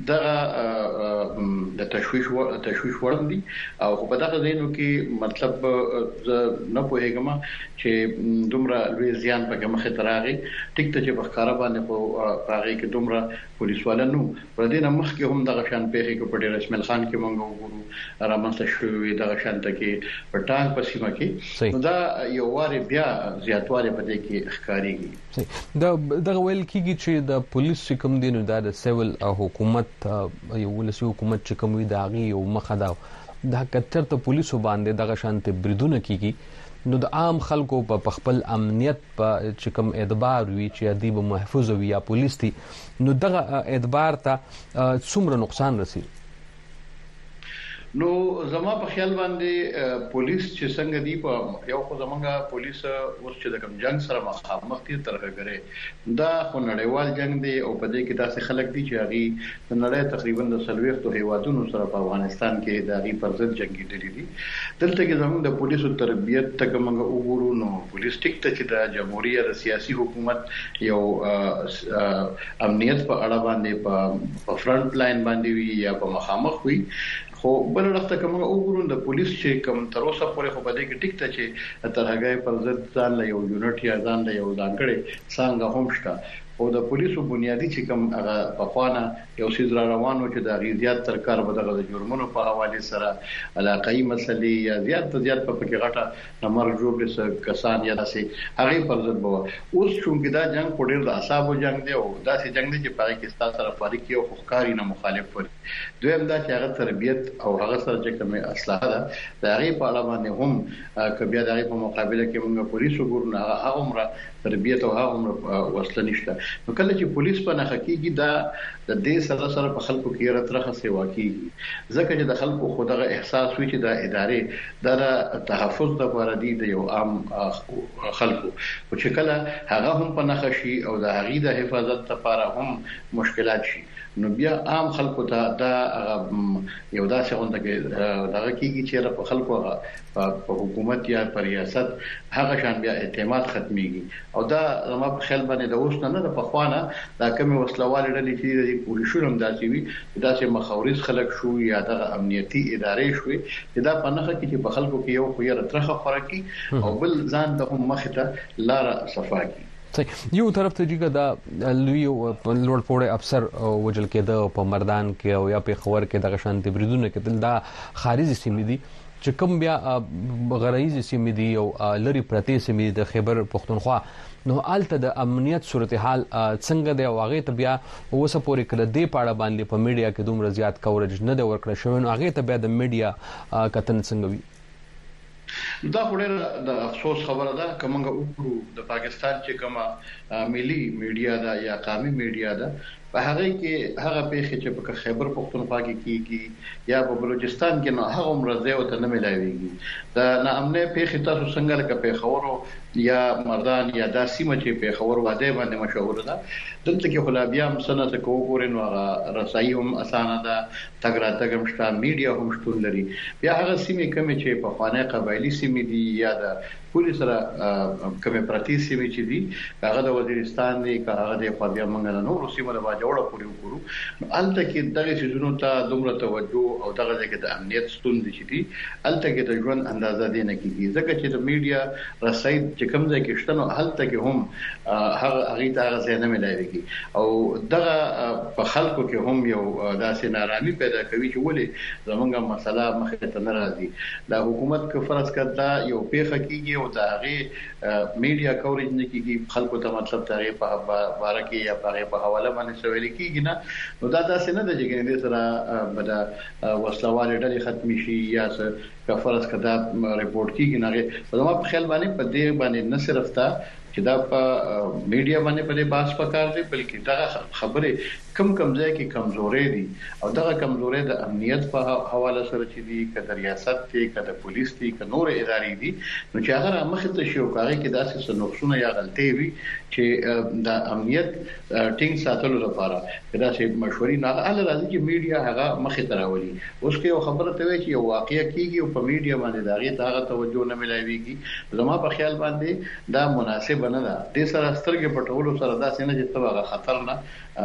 دغه د تشويش وړم دي او په دغه ځینو کې مطلب نه پوهیږم چې دومره لوی زیان په مخه تراغي ټیک ته چې په ښکارا باندې په هغه کې دومره پولیس والانو پر دې نه مخکې هم دغه شان پیښې کې په ډېر اسماعیل خان کې مونږ وګورو رامنځته شوې دغه شان ته کې په ټانګ په سیمه کې نو دا یو واره بیا زیاتواله په دې کې ښکاریږي. دغه ویل کېږي چې د پولیس کوم دي نو د سیول حکومت یو ولسی حکومت چې کوم وي دا غي یو مخه دا د کتر ته پولیسو باندې دغه شانته بریدونه کیږي نو د عام خلکو په خپل امنیت په چې کوم اعتبار وي چې ادیب محفوظ وي یا پولیس دي نو دغه اعتبار ته څومره نقصان رسي. نو زما په خیال باندې پولیس چې څنګه دی په یو خو زمونږه پولیس اوس چې د کوم جنگ سره مخامخ دي ترغه دا خو نړیوال جنگ دی او په دې کې داسې خلک دي چې هغه د نړۍ تقریبا د سلويختو هیوادونو سره په افغانستان کې د هغه پر ضد جنگي دي دلته کې زمونږ د پولیسو تربیت ته کومه وګورو نو پولیس ټیک ته چې د جمهوریت د سیاسي حکومت یو امنیت په اړه باندې په فرنٹ لاین باندې وي یا په مخامخ وي خو بل وخت کوم وګورو د پولیس چې کوم تر اوسه پورې خو بده کې ټیک ته چې ترهګۍ پر ضد ځان له یو یونټ یا ځان له یو ځانګړي څنګه هم شته او د پولیسو بنیادی چې کوم هغه په خوانه یو سیز را روانو چې د غیزیات تر کار بدغه د جرمونو په حواله سره علاقائی مسلې یا زیات په کې غټه نمبر جوړ لس کسان یا داسې هغه پر ضد بو اوس څنګه دا جنگ په ډیر د اعصابو جنگ دی او داسې جنگ دی چې په کې ستاسو سره فارق یو حقوقي نه مخالف وي دویم دا چې هغه تربیت او هغه سره چې کومه اصلاح ده د هغه په اړه باندې هم کبیا د هغه په مقابله کې موږ پولیسو ګورو هغه عمره تربیت او هغه عمره وصله نشته نو کله چې پولیس په نه حقيقي دا د دې سره په خلکو کې راترخه سیوا کیږي ځکه چې د خلکو خودغه احساس وي چې د ادارې د تحفظ لپاره دی د یو عام خلکو او چې کله هغه هم په نه شي او د هغې د حفاظت لپاره هم مشکلات شي نو بیا عام خلکو ته دا یو داسې غونډه کې دغه کیږي چې په خلکو په حکومت یا پر ریاست هغه شان بیا اعتماد ختميږي او دا زما په خیال باندې د اوس نه د پخوانه دا کوم وسلوال ډلې چې د پولیسو هم داسې وي داسې مخاورز خلک شو یا د امنیتي ادارې شوي چې دا په نخښه کې په خلکو کې یو خو یې راترخه خوراکي او بل ځان د مخ ته لار صفاکي یو طرف ته جګه دا لوی لوړ پوړی افسر وجل کېده په مردان کې او یا په خبر کې د شانتي بریدونه کې دا خارجي سیمې دي چې کوم بیا غرایزي سیمې دي او لری پرتی سیمې د خیبر پختونخوا نو آلته د امنیت صورتحال څنګه دی او هغه ته بیا اوسه پورې کړه د پاړه باندې په میډیا کې دومره زیات کورج نه دی ورکړل شوی نو هغه ته بیا د میډیا کتن څنګه وي دا خوري د افسوس خبره ده کومه وګورو د پاکستان چې کومه ملي میډیا ده یا قومي میډیا ده په هغه کې هغه پیښې چې په خیبر پختونخوا کې کیږي یا په بلوچستان کې نه هغه مرزه او ته نه ملایويږي دا نامنه پیښې تاسو څنګه لکه په خبرو یا مردان یا داسیمه چې په خبر واده باندې مشهور ده دلته کې خلابیا هم سنه ته کوورن او رسایي هم اسانه ده تګراتګ هم شته میډیا هم شتون لري بیا هغه سیمې کوم چې په خانه قبایلی سیمې دي یا د پولیس سره کوم پرتی سیمې چې دي هغه د وزیرستان دی هغه د خپل منګل نور سیمه د باجوړه پورې وکړو الته کې دغه سيزونو ته دومره توجه او دغه کې د امنیت ستونزې چې دي الته کې د ژوند اندازه دی نه کیږي ځکه چې د میډیا رسایي چې کوم ځای کې شته نو الته کې هم هغه ته هغه ځای نه ملایوي او دغه په خلکو کې هم یو داسې نارامي پیدا کوي چې ولې زمونږه مسله مخه ته نه راځي د حکومت کو فرض کړه یو پیښه کیږي او دا هغه میډیا کوریج نه کیږي خلکو ته مطلب تاریخ په باره کې یا په حواله باندې سوال کیږي نه نو دا داسې نه ده چې ګنې سره بدا وسلواله ډلې ختم شي یا څه کفرس کدا ریپورت کیږي نه په ما په خیال باندې په دې باندې نه صرف تا چې دا په میډیا باندې په باس پکار دی بلکې دا خبره کم ځای کې کمزوري دي او دا کمزوري د امنیت په حواله سره چې دي کده ریاست ته کده پولیس ته کده نور ادارې دي نو چې هغه مخ ته شي او کاري کې داسې سنوښونه یا غلطي وي چې د امنیت ټینګ ساتلو لپاره دا چې مشورې نه اله راځي چې میډیا هغه مخ ته راولي اوس کې یو خبره ته وي چې یو واقعیا کیږي او په میډیا باندې داغه ته توجه نه ملایويږي زما په خیال باندې دا مناسب نه ده د سره سترګې پټولو سره دا څنګه چې تبغه خطر نه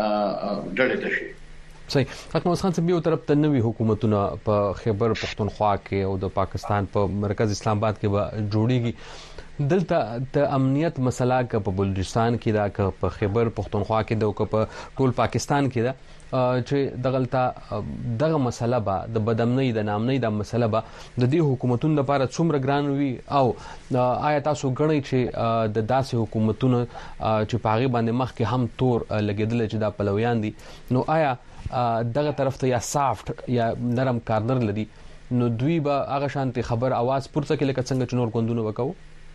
ډړې تشي صحیح حکومت خان صاحب یو طرف ته نوې حکومتونه په خیبر پختونخوا کې او د پاکستان په مرکز اسلام آباد کې به جوړیږي دلته د امنیت مسله ک په بلوچستان کې دا ک په خیبر پختونخوا کې دا ک په ټول پاکستان کې دا چې دغه مسله به د بدامنۍ د نامنۍ د مسله به د دې حکومتونو لپاره څومره ګران وي او آیا تاسو غنئ چې د داسې حکومتونو چې پاغي باندې مخ کې هم تور لګیدل چې دا پلویان دي نو آیا دغه طرف ته یا سافت یا نرم کارنر لري نو دوی به هغه شانتي خبر आवाज پورته کې لکه څنګه چې نور غوندونه وکاو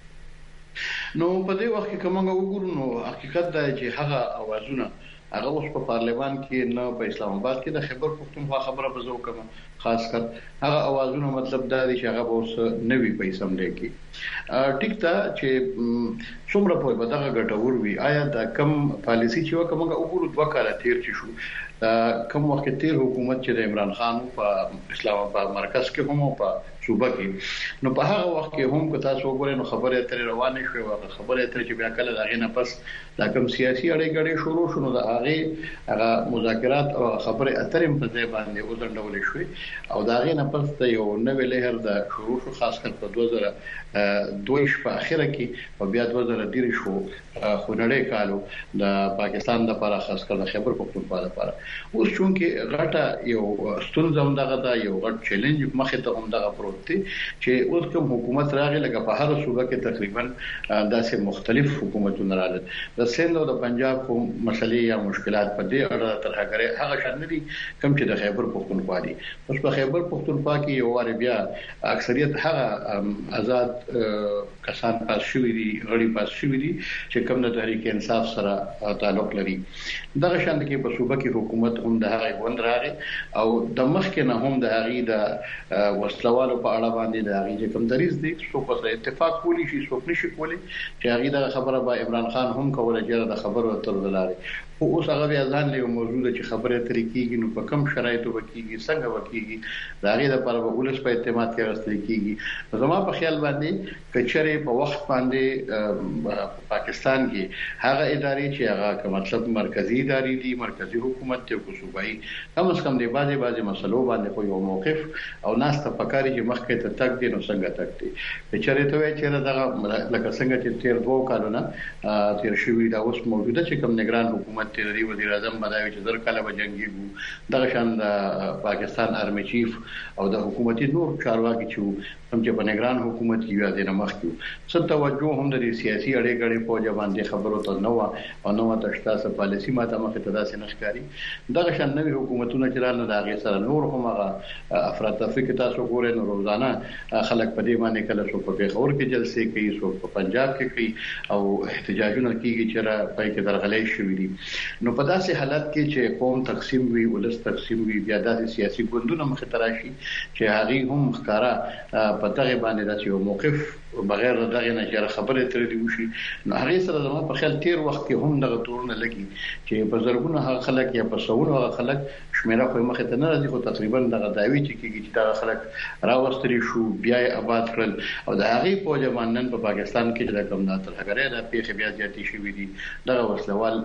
نو په دې وخت کې کومه وګورو نو حقیقت دا چې هغه اوازونه هغه اوس په پارلمان کې نه په اسلام آباد کې د خیبر پختونخوا خبره بزو کوم خاص کر هغه اوازونه مطلب دا دي چې هغه اوس نوي په اسمبلی کې ټیک تا چې څومره په بدغه ګټور وي آیا دا کم پالیسی چې وکمغه وګورو دوه کاله تیر چې شو کم وخت تیر حکومت چې د عمران خان په اسلام آباد مرکز کې هم په صوبه کې نو په هغه وخت کې هم کتا سو ګورې نو خبره تر روانه شوې او خبره تر چې بیا کله داغه نه پس دا کوم سیاسي اړیکې شروع شونه د هغه مذاکرات او خبره اترم په ځای باندې وزندول شوې او داغه نه پس ته یو نوې لهر د شروع شو خاص کر په 2022 په اخره کې او بیا 2013 شو خونړې کالو د پاکستان لپاره خاص کر د خیبر پختونخوا لپاره اوس چونکه غټه یو ستونزه هم دغه یو غټ چیلنج مخه ته هم دغه چې اوس کوم حکومت راغی لکه په هر صوبه کې تقریبا داسې مختلف حکومتونه راغلي د سند او د پنجاب کوم مسلې یا مشکلات په دې اړه ترخه کړي هغه شان دي کوم چې د خیبر پختونخوا دي اوس په خیبر پختونخوا کې یو واره بیا اکثریت هغه آزاد کسان پاس شوی دي غړي پاس شوی دي چې کوم د تحریک انصاف سره تعلق لري دغه شان کې په صوبه کې حکومت هم د هغه غوند راغی او د مخ کې نه هم د هغه د وسلوالو په اړه باندې د هغه کوم دریز دي څو په اتفاق کولی شي څو نشي کولی چې هغه د خبره با عمران خان هم کوله چې د خبرو تر دلاره او اوس هغه ځان له موضوع چې خبره ترې کیږي نو په کم شرایطو وکیږي څنګه وکیږي کیږي دا غي د پر ولس په اعتماد کې راستل کیږي زما په خیال باندې کچره په وخت باندې پاکستان کې هغه ادارې چې هغه مطلب مرکزی ادارې دي مرکزی حکومت ته کو صوبایي کم از کم د بعضي مسلو باندې خو یو موقف او ناس ته پکاري چې مخکې ته تک دي نو څنګه تک دي چې ته وایي چې دا لکه څنګه چې تیر 2 کالونه تیر شوی دا اوس موجوده چې کوم نگران حکومت ته لري وزیر اعظم بداوي چې زر کاله بجنګي دغه شان د پاکستان آرمي چیف او د حکومتي نور چارواکي چې هم چې په نگران حکومت کې یو د نمخ کې څه توجه هم د سیاسي اړې په باندې خبرو ته نو او نو تاسو پالیسي ماته مخه ته داسې نخکاری دغه شان نوې حکومتونه چې رانه د هغه سره نور هم هغه افراطفي کې تاسو ګورئ نو روزانه خلک په دې باندې کله څو په پیښور کې جلسې کوي څو په پنجاب کې کوي او احتجاجونه کیږي چې را پای کې درغلې شوې دي نو په داسې حالت کې چې قوم تقسیم وي ولس تقسیم وي بیا د سیاسي ګوندونو مخ ته راشي چې هغه هم ښکارا په دغه باندې داسې یو موقف بغیر دغه نه چې خبره تر دې وشي نو هغه سره زموږ په خیال تیر وخت کې هم دغه تورونه لګي چې په زرګونو خلک یا په سوونو خلک شمیره خو مخه ته نه راځي خو تقریبا دغه داوی چې کیږي چې دا خلک راوستري شو بیا آباد کړل او د هغه په ځمانن په پاکستان کې د کوم ناتل هغه د پیښې بیا زیاتې شوې دي دغه وسلوال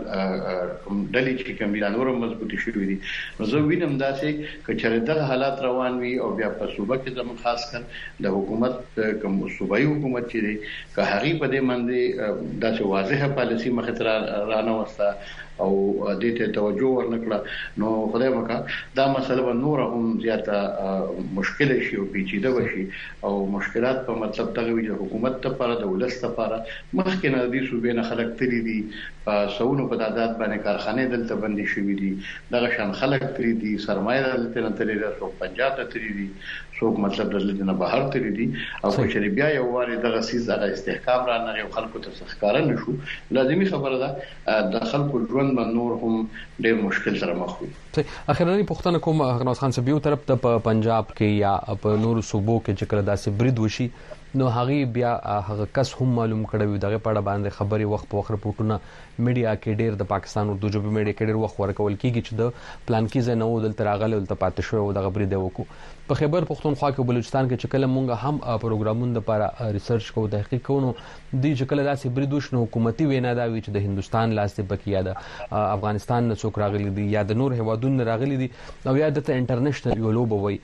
کوم ډلې چې کوم بیرانور مضبوطی شوې دي نو زه وینم داسې چې دغه حالات روان وي او بیا په صوبه کې زموږ خاص کر د حکومت کوم صوبایي حکومت چې دی که هغه په دې باندې داسې واضحه پالیسي مخه رانه وستا او دې ته توجه ورنکړه نو خدای وکړه دا مسله به نور هم زیاته مشکل شي او پیچیده وشي او مشکلات په مطلب دغه وی د حکومت لپاره د ولست لپاره مخکې نه دي صوبې نه خلک تری دي په سونو په تعداد باندې کارخانه دلته بندي شوې دي دغه شان خلک تری دي سرمایه دلته نه تری دي څوک پنجاب ته تری دي څوک مطلب دلته نه بهر تری دي او چې بیا یو واري دغه سیس دغه استحکام را نه یو خلکو ته ښکارا نشو لازمي خبره ده د خلکو ژوند نور هم ډېر مشکل سره مخ وي اخیرا پښتنه کوم نواز خان صاحب یو طرف ته په پنجاب کې یا په نور صوبو کې چې کله داسې برید وشي نو هغه بیا هغه کس هم معلوم کړی دغه پړه باندې خبري وخت په وخت رپورټونه میډیا کې ډېر د پاکستان اردو ژبه میډیا کې ډېر وخت ورکول کیږي چې د پلان کې زنه ودل تراغله ولته پاتې شو دغه برید وکړو په خیبر پختونخوا کې بلوچستان کې چې کله مونږ هم پروګرامونو لپاره ریسرچ کوو تحقیق کوو د چې کله داسې برید وشنو حکومتي وینا دا وی چې د هندستان لاس ته بکیا ده افغانستان نه څوک راغلي دي یا د نور هوادونو راغلي دي او یا د انټرنیشنل یو لوب وي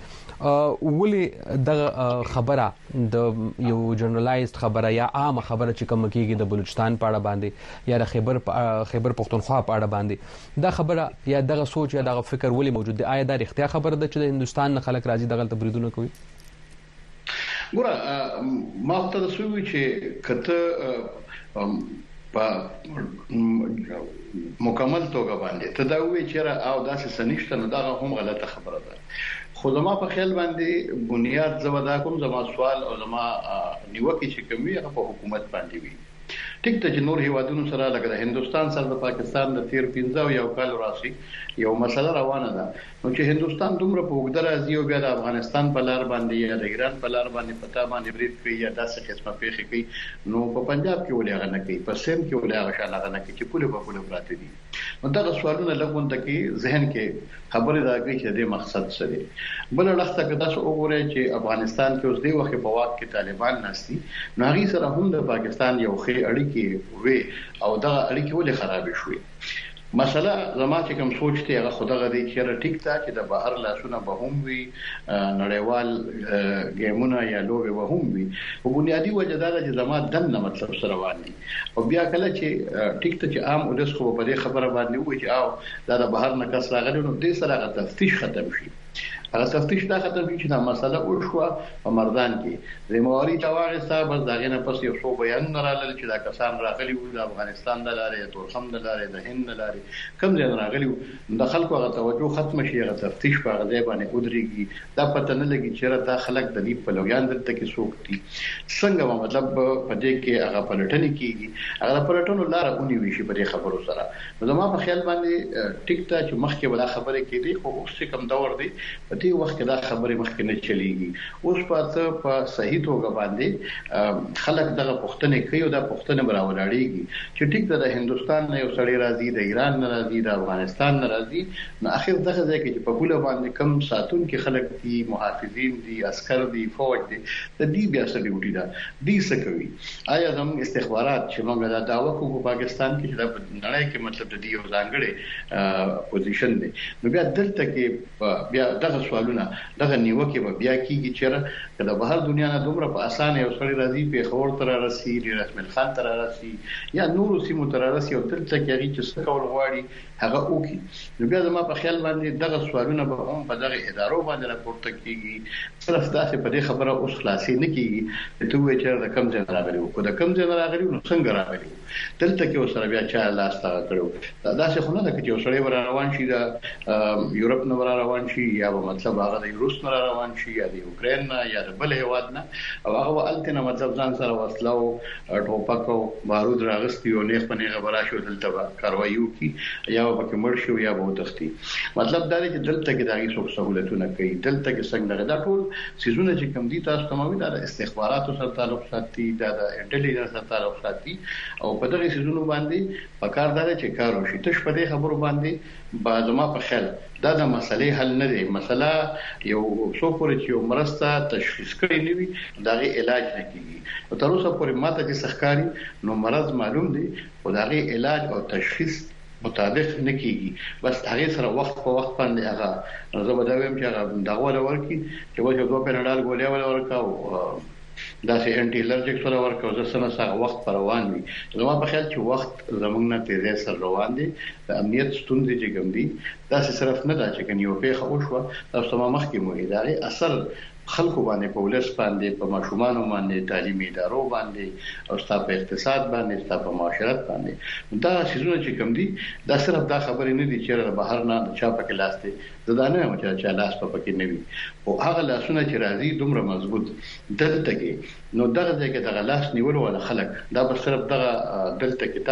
ولې دغه خبره د یو جنرالایزد خبره یا عام خبره چې کوم کېږي د بلوچستان په اړه باندې یا د خیبر پختونخوا په اړه باندې دا خبره یا دغه سوچ یا دغه فکر ولې موجود دی آیا دا اختیار خبره ده چې د هندستان نه خلک راځي دغه تبریدونه کوي ګوره ما ته د سوي چې کته په مکمل توګه باندې تداوی چې او داسې سنشته نو دا هم غلطه خبره ده خو زما په خیال باندې بنیاد زودا کوم زما سوال او زما نیوکه چې کومي هغه په حکومت باندې وي ټیک ته چې نور هیوادونو سره لکه د هندستان سره د پاکستان د تیر 15 یو کال راسي یو مسله روانه ده نو چې هندستان دومره په وګړه راځي او بیا د افغانستان په لار باندې یا د ایران په لار باندې پتا باندې برید کوي یا داسې قسمه پیښه کوي نو په پنجاب کې ولې هغه نه کوي په سند کې ولې هغه شان هغه نه کوي چې پوله پراته دي نو دا سوالونه لګون ته کې ذهن کې خبره راغی چې د مقصد څه دی بل لخته کې تاسو وګورئ چې افغانستان کې اوس دی وخت په واک کې طالبان ناشتي نو هغه سره هم د پاکستان یو خې اړیکې وي او دا اړیکې ولې خراب شوي مسله زما چې کوم سوچ ته هغه خدای غوډي چې ټیک تا چې د بهر لاسونه به هم وي نړیوال گیمونه یا لوبه به هم وي په بنیادی وجه دا چې زما دنه مطلب سره وانی او بیا کله چې ټیک ته چې عام ولس خو په دې خبره باندې وي چې او دا د بهر نه کس راغلی نو دې سره تفتیش ختم شي هغه تفتیش دا ختم شي چې دا مسله وشوه په مردان کې زمواري تواغ صاحب دغه نه پس یو څو بیان راغلی چې دا کسان راغلي وو د افغانستان د لارې تورخم د لارې د هند د لارې کوم ځای راغلي وو د خلکو هغه توجه ختم شي هغه تفتیش په هغه ځای باندې ودرېږي دا پته نه لګي چې دا خلک د دې په لویان دلته کې څوک دي څنګه مطلب په دې کې هغه پلټنې کیږي هغه پلټنو لار اونې وي شي په دې خبرو سره نو زما په خیال باندې ټیک ته چې مخکې ولا خبره کېدی خو اوس کوم دور دی په دې وخت کې دا خبره مخکې نه چلیږي. اوس په صحیح توګه باندې خلک دغه پوښتنه کوي او دا پوښتنه براوړاړيږي چې ټیک ده د هندستان نه یو سړی راځي، د ایران نه راځي، د افغانستان نه راځي، نو اخر دغه ځای کې په پوله باندې کم ساتون کې خلک دي، محافظین دي، عسكر دي، فوج دي، د دې بیا څه ډیوټي ده، دې څه کوي؟ آیا زموږ استخبارات چې موږ دا دعوا کوو په پاکستان کې چې دا نړۍ کې مطلب د دې یو ځانګړي پوزیشن دی، نو بیا دلته کې بیا دغه سوالونه دغه نیوکه بیا کیږي چې د بهر دنیا نه دومره په اسانه یو سړی راځي په خور تر راسي، رسمل خان تر راسي یا نور سیمو تر راسي او دلته کې هغه چې څه کول غواړي هغه وکي. نو بیا زما په خیال باندې دغه سوالونه به هم په دغه ادارو باندې راپورته کیږي. صرف تاسو په دې خبره اوس خلاصې نه کیږي ته وایې چې د کم ځای راغلی وو، د کم ځای راغلی نو څنګه راغلی وو، دلته کې اوسره بیا چا لاس تا کړو. دا څه خو نه ده چې اوسره ور روان شي د یورپ نه ور روان شي یا مطلب هغه د روس نه روان شي یا د یوکرين نه یا د بل هیواد نه، او هغه الته مطلب ځان سره وسلو ټوپک او بارود راغستي او نه په نه خبره شو دلته کاروایی وکي یا پکې مرشي یا به تختی. مطلب دا دی چې دلته کې دغه څو سہولتونه کوي، دلته کې څنګه دا ټول سيزونه چې کوم دي تاسو کوموي دا استخباراتو سره تعلق ساتي، دا د انټيليجنس سره تعلق ساتي او په دغه سيزونو باندې پکاردار چې کار وشي. تش په دې خبرو باندې بازما په خیال دا د مسلې حل نه دی. مسله یو څو پورې چې یو مرسته تشخیص کړي نیوي دغه علاج نه کیږي او تر اوسه پورې ماته چې سخکاری نو مرض معلوم دی او دغه علاج او تشخیص مطابق نه کیږي. بس هغه سره وخت په وخت باندې هغه زه به دا وایم چې هغه دغه ورکی چې وجه دوه پنډال ګولیا ولا ورکاو دا سي انټي الرجیک ولا ورکاو زه سره سره وخت پر روان وي. نو په خیال چې وخت زمونږ نه تیزه سره روان دي، د امنیت ستونزې چې کوم دي دا صرف نه دا چې کني یو پیښه وشوه تاسو ما مخکې مو ادارې اثر خلکو باندې په ولس باندې په ماشومان باندې تعلیمي ادارو باندې او ستاسو په اقتصاد باندې ستاسو په معاشرت باندې دا شیزونه چې کوم دي دا صرف دا خبرې نه دي چې د بهر نه چا پکې لاس دي زدانه مو چې لاس په پکې نه وي او هغه لاسونه چې راځي دومره مضبوط دلته کې نو دغه ځکه دغه لاس نیول ولا خلک دا به صرف دغه دلته کې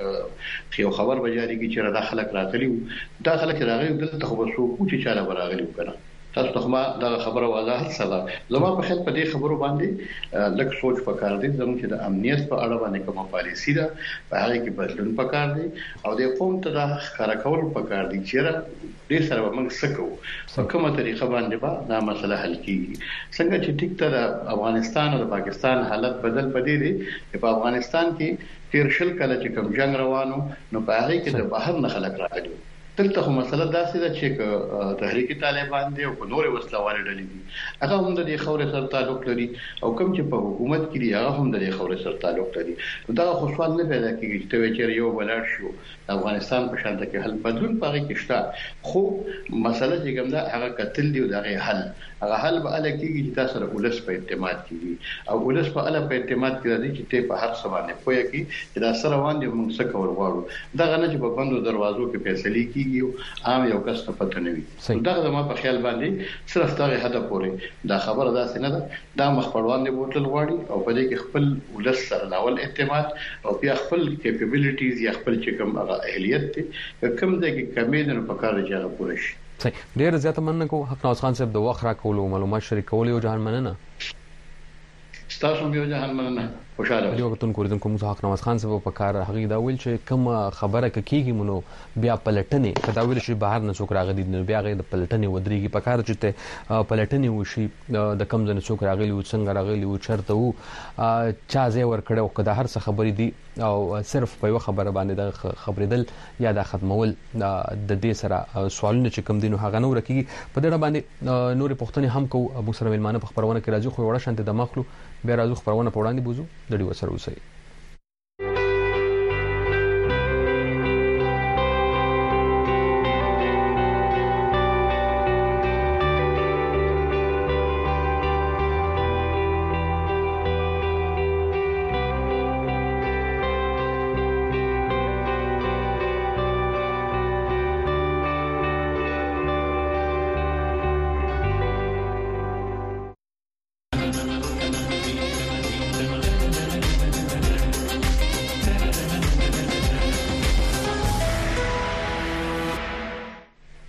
دا یو خبر بجاري کې چې دا خلک راغلي دا خلک راغلي دلته خو وسو چې چاله راغلي وکړه. تاسو ته ما دا خبره وضاحت سره زما په خیال په دې خبرو باندې لږ سوچ پکار دي زموږ چې د امنیت په اړه باندې کومه پالیسی ده په هغه کې بدلون پکار دي او د قوم ته د ښکارا کول پکار دي چې دې سره موږ سکو په کومه طریقه باندې به دا مسله حل کیږي. څنګه چې ټیک ته د افغانستان او د پاکستان حالت بدل پدې دي چې په افغانستان کې تیر شل کله چې کوم جنگ روانو نو په هغه کې د بهر نه خلک راغلي دلته خو مسله داسې ده چې تحریک طالبان دی او نور وسلوال ډلې دي هغه هم د خوري سره تعلق لري او کوم چې په حکومت کې دی هغه هم د خوري سره تعلق لري. دا خو سوال نه پیدا کیږي چې یو بلار شو افغانستان په شان کې حل بدلون پاره کې شته خو مسله چې کوم ده هغه قتل دی او دا حل هغه حل به ال کېږي چې تاسو سره ولس په اعتماد کیږي او ولس په ال په اعتماد کې راځي چې ته په هر څه باندې پوهه کې چې دا سره باندې موږ څه کول غواړو دا غنه چې په بندو دروازو کې فیصله کیږي عام یو کس ته پته نه وي. دا زما په خیال باندې صرف دا هدف پورې دا خبره داسې نه ده دا مخ پړوان دی بوتل غواړي او په دې کې خپل ولس سره لاول اعتماد او بیا خپل کیپبلیټیز یا خپل چې کوم اهلیت دي کوم ځای کې کمی نه پکاره چې هغه پوره شي. ډیر زیاته مننه کو حق نواز خان صاحب د وخت راکولو معلومات شریکول او جهان مننه تاسو هم یو جهان مننه خوشاله دی وختون کوردن کوم حق نواز خان صاحب په کار هغه دا ویل چې کوم خبره کیږي مونږ بیا پلټنې کدا ویل چې بهر نه څوک راغلي نه بیا غي د پلټنې ودرېږي په کار چې ته پلټنې وشي د کم ځنه څوک راغلي او څنګه راغلي او چرته وو چا ځای ور کړو کدا هر څه خبرې دي او صرف په یو خبره باندې د خبرېدل یا د ختمول د دې سره سوالونه چې کم دي نو هغه نو رکیږي په دې باندې نور پښتنې هم کو ابو سره ملمانه په خبرونه کې راځي خو وړه شانته د مخلو بیا راځو خبرونه په وړاندې بوزو د دې وسره اوسئ.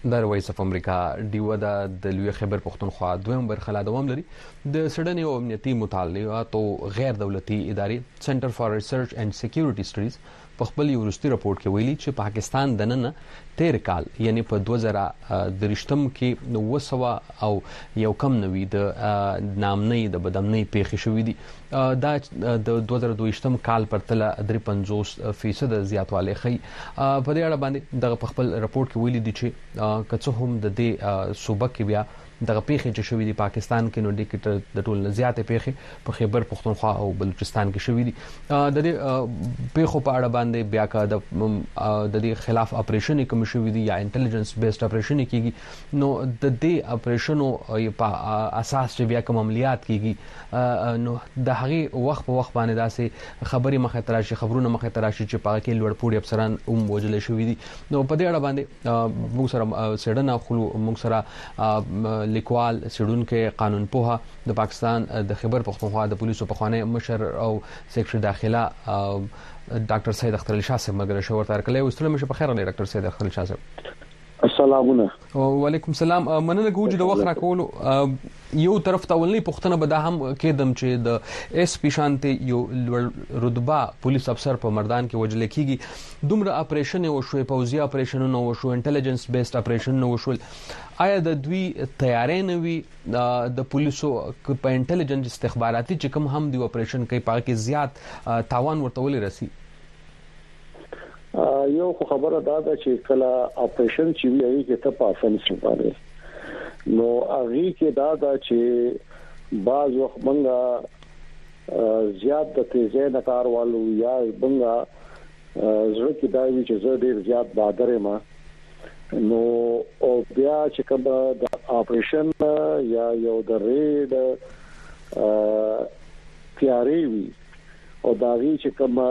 د وایس اف امریکا ډیو د لوی خیبر پختونخوا دویم برخه دوام لري د سړنې او امنیتي مطالعات او غیر دولتي ادارې سنټر فار ریسرچ اینڈ سکیورټي سټډیز په خپل یورستي راپورټ کې ویلي چې پاکستان د نن 13 کال یعنی په 2023 کې 900 او یو کم نوي د نامنۍ د بدامنۍ پیښې شوې دي دا د 2022 کال پر تل 53% زیاتوالی خي په دې اړه باندې د خپل راپورټ کې ویلي دي چې کڅ هم د دې صوبه کې بیا دغه پیښې چې شوې دي پاکستان کې نو د ټول زیاتې پیښې په خیبر پختونخوا او بلوچستان کې شوې دي د دې پیښو په اړه باندې بیا کا د دې خلاف اپریشن کوم شوې دي یا انټيليجنس بیسډ اپریشن کیږي نو د دې اپریشنو په اساس چې بیا کوم عملیات کیږي نو د هغه وخت په وخت باندې داسې خبري مخه تراشي خبرونه مخه تراشي چې په کې لوړپوړي افسران وجل شوې دي نو په دې اړه باندې موږ سره سړنه خلو موږ سره لیکوال سړونکو قانون پوها د پاکستان د خیبر پختونخوا د پولیسو په خوانه مشر او سیکرټری داخله ډاکټر سید اختر علي شاه صاحب مګر شو ورته کله وستله مشه په خیر علي ډاکټر سید اختر علي شاه صاحب السلام علیکم السلام مننه کوم چې د وخت راکولو یو طرف ته ولني پښتنه به دا هم کېدم چې د اس پی شانتي یو رتبه پولیس افسر په مردان کې وجل کیږي دومره اپریشن او شوې پوزي اپریشن نو شو انټيليجنس بیسډ اپریشن نو شو آیا د دوی تیارې نه وي د پولیسو په انټيليجنس استخباراتي چې کوم هم دی اپریشن کوي پاره کې زیات تاوان ورته ولې راسي یو خبره دا ده چې کله اپریشن چې وی کې ته په افغانستان باندې نو هغه کې دا ده چې بعض وخت منګه زیات د تیزه د کاروالو یا منګه زړه کې دا وی چې زه ډیر زیات بادر ما نو او بیا چې کوم د اپریشن یا یو د ریډ تیاری وی او دا وی چې کوم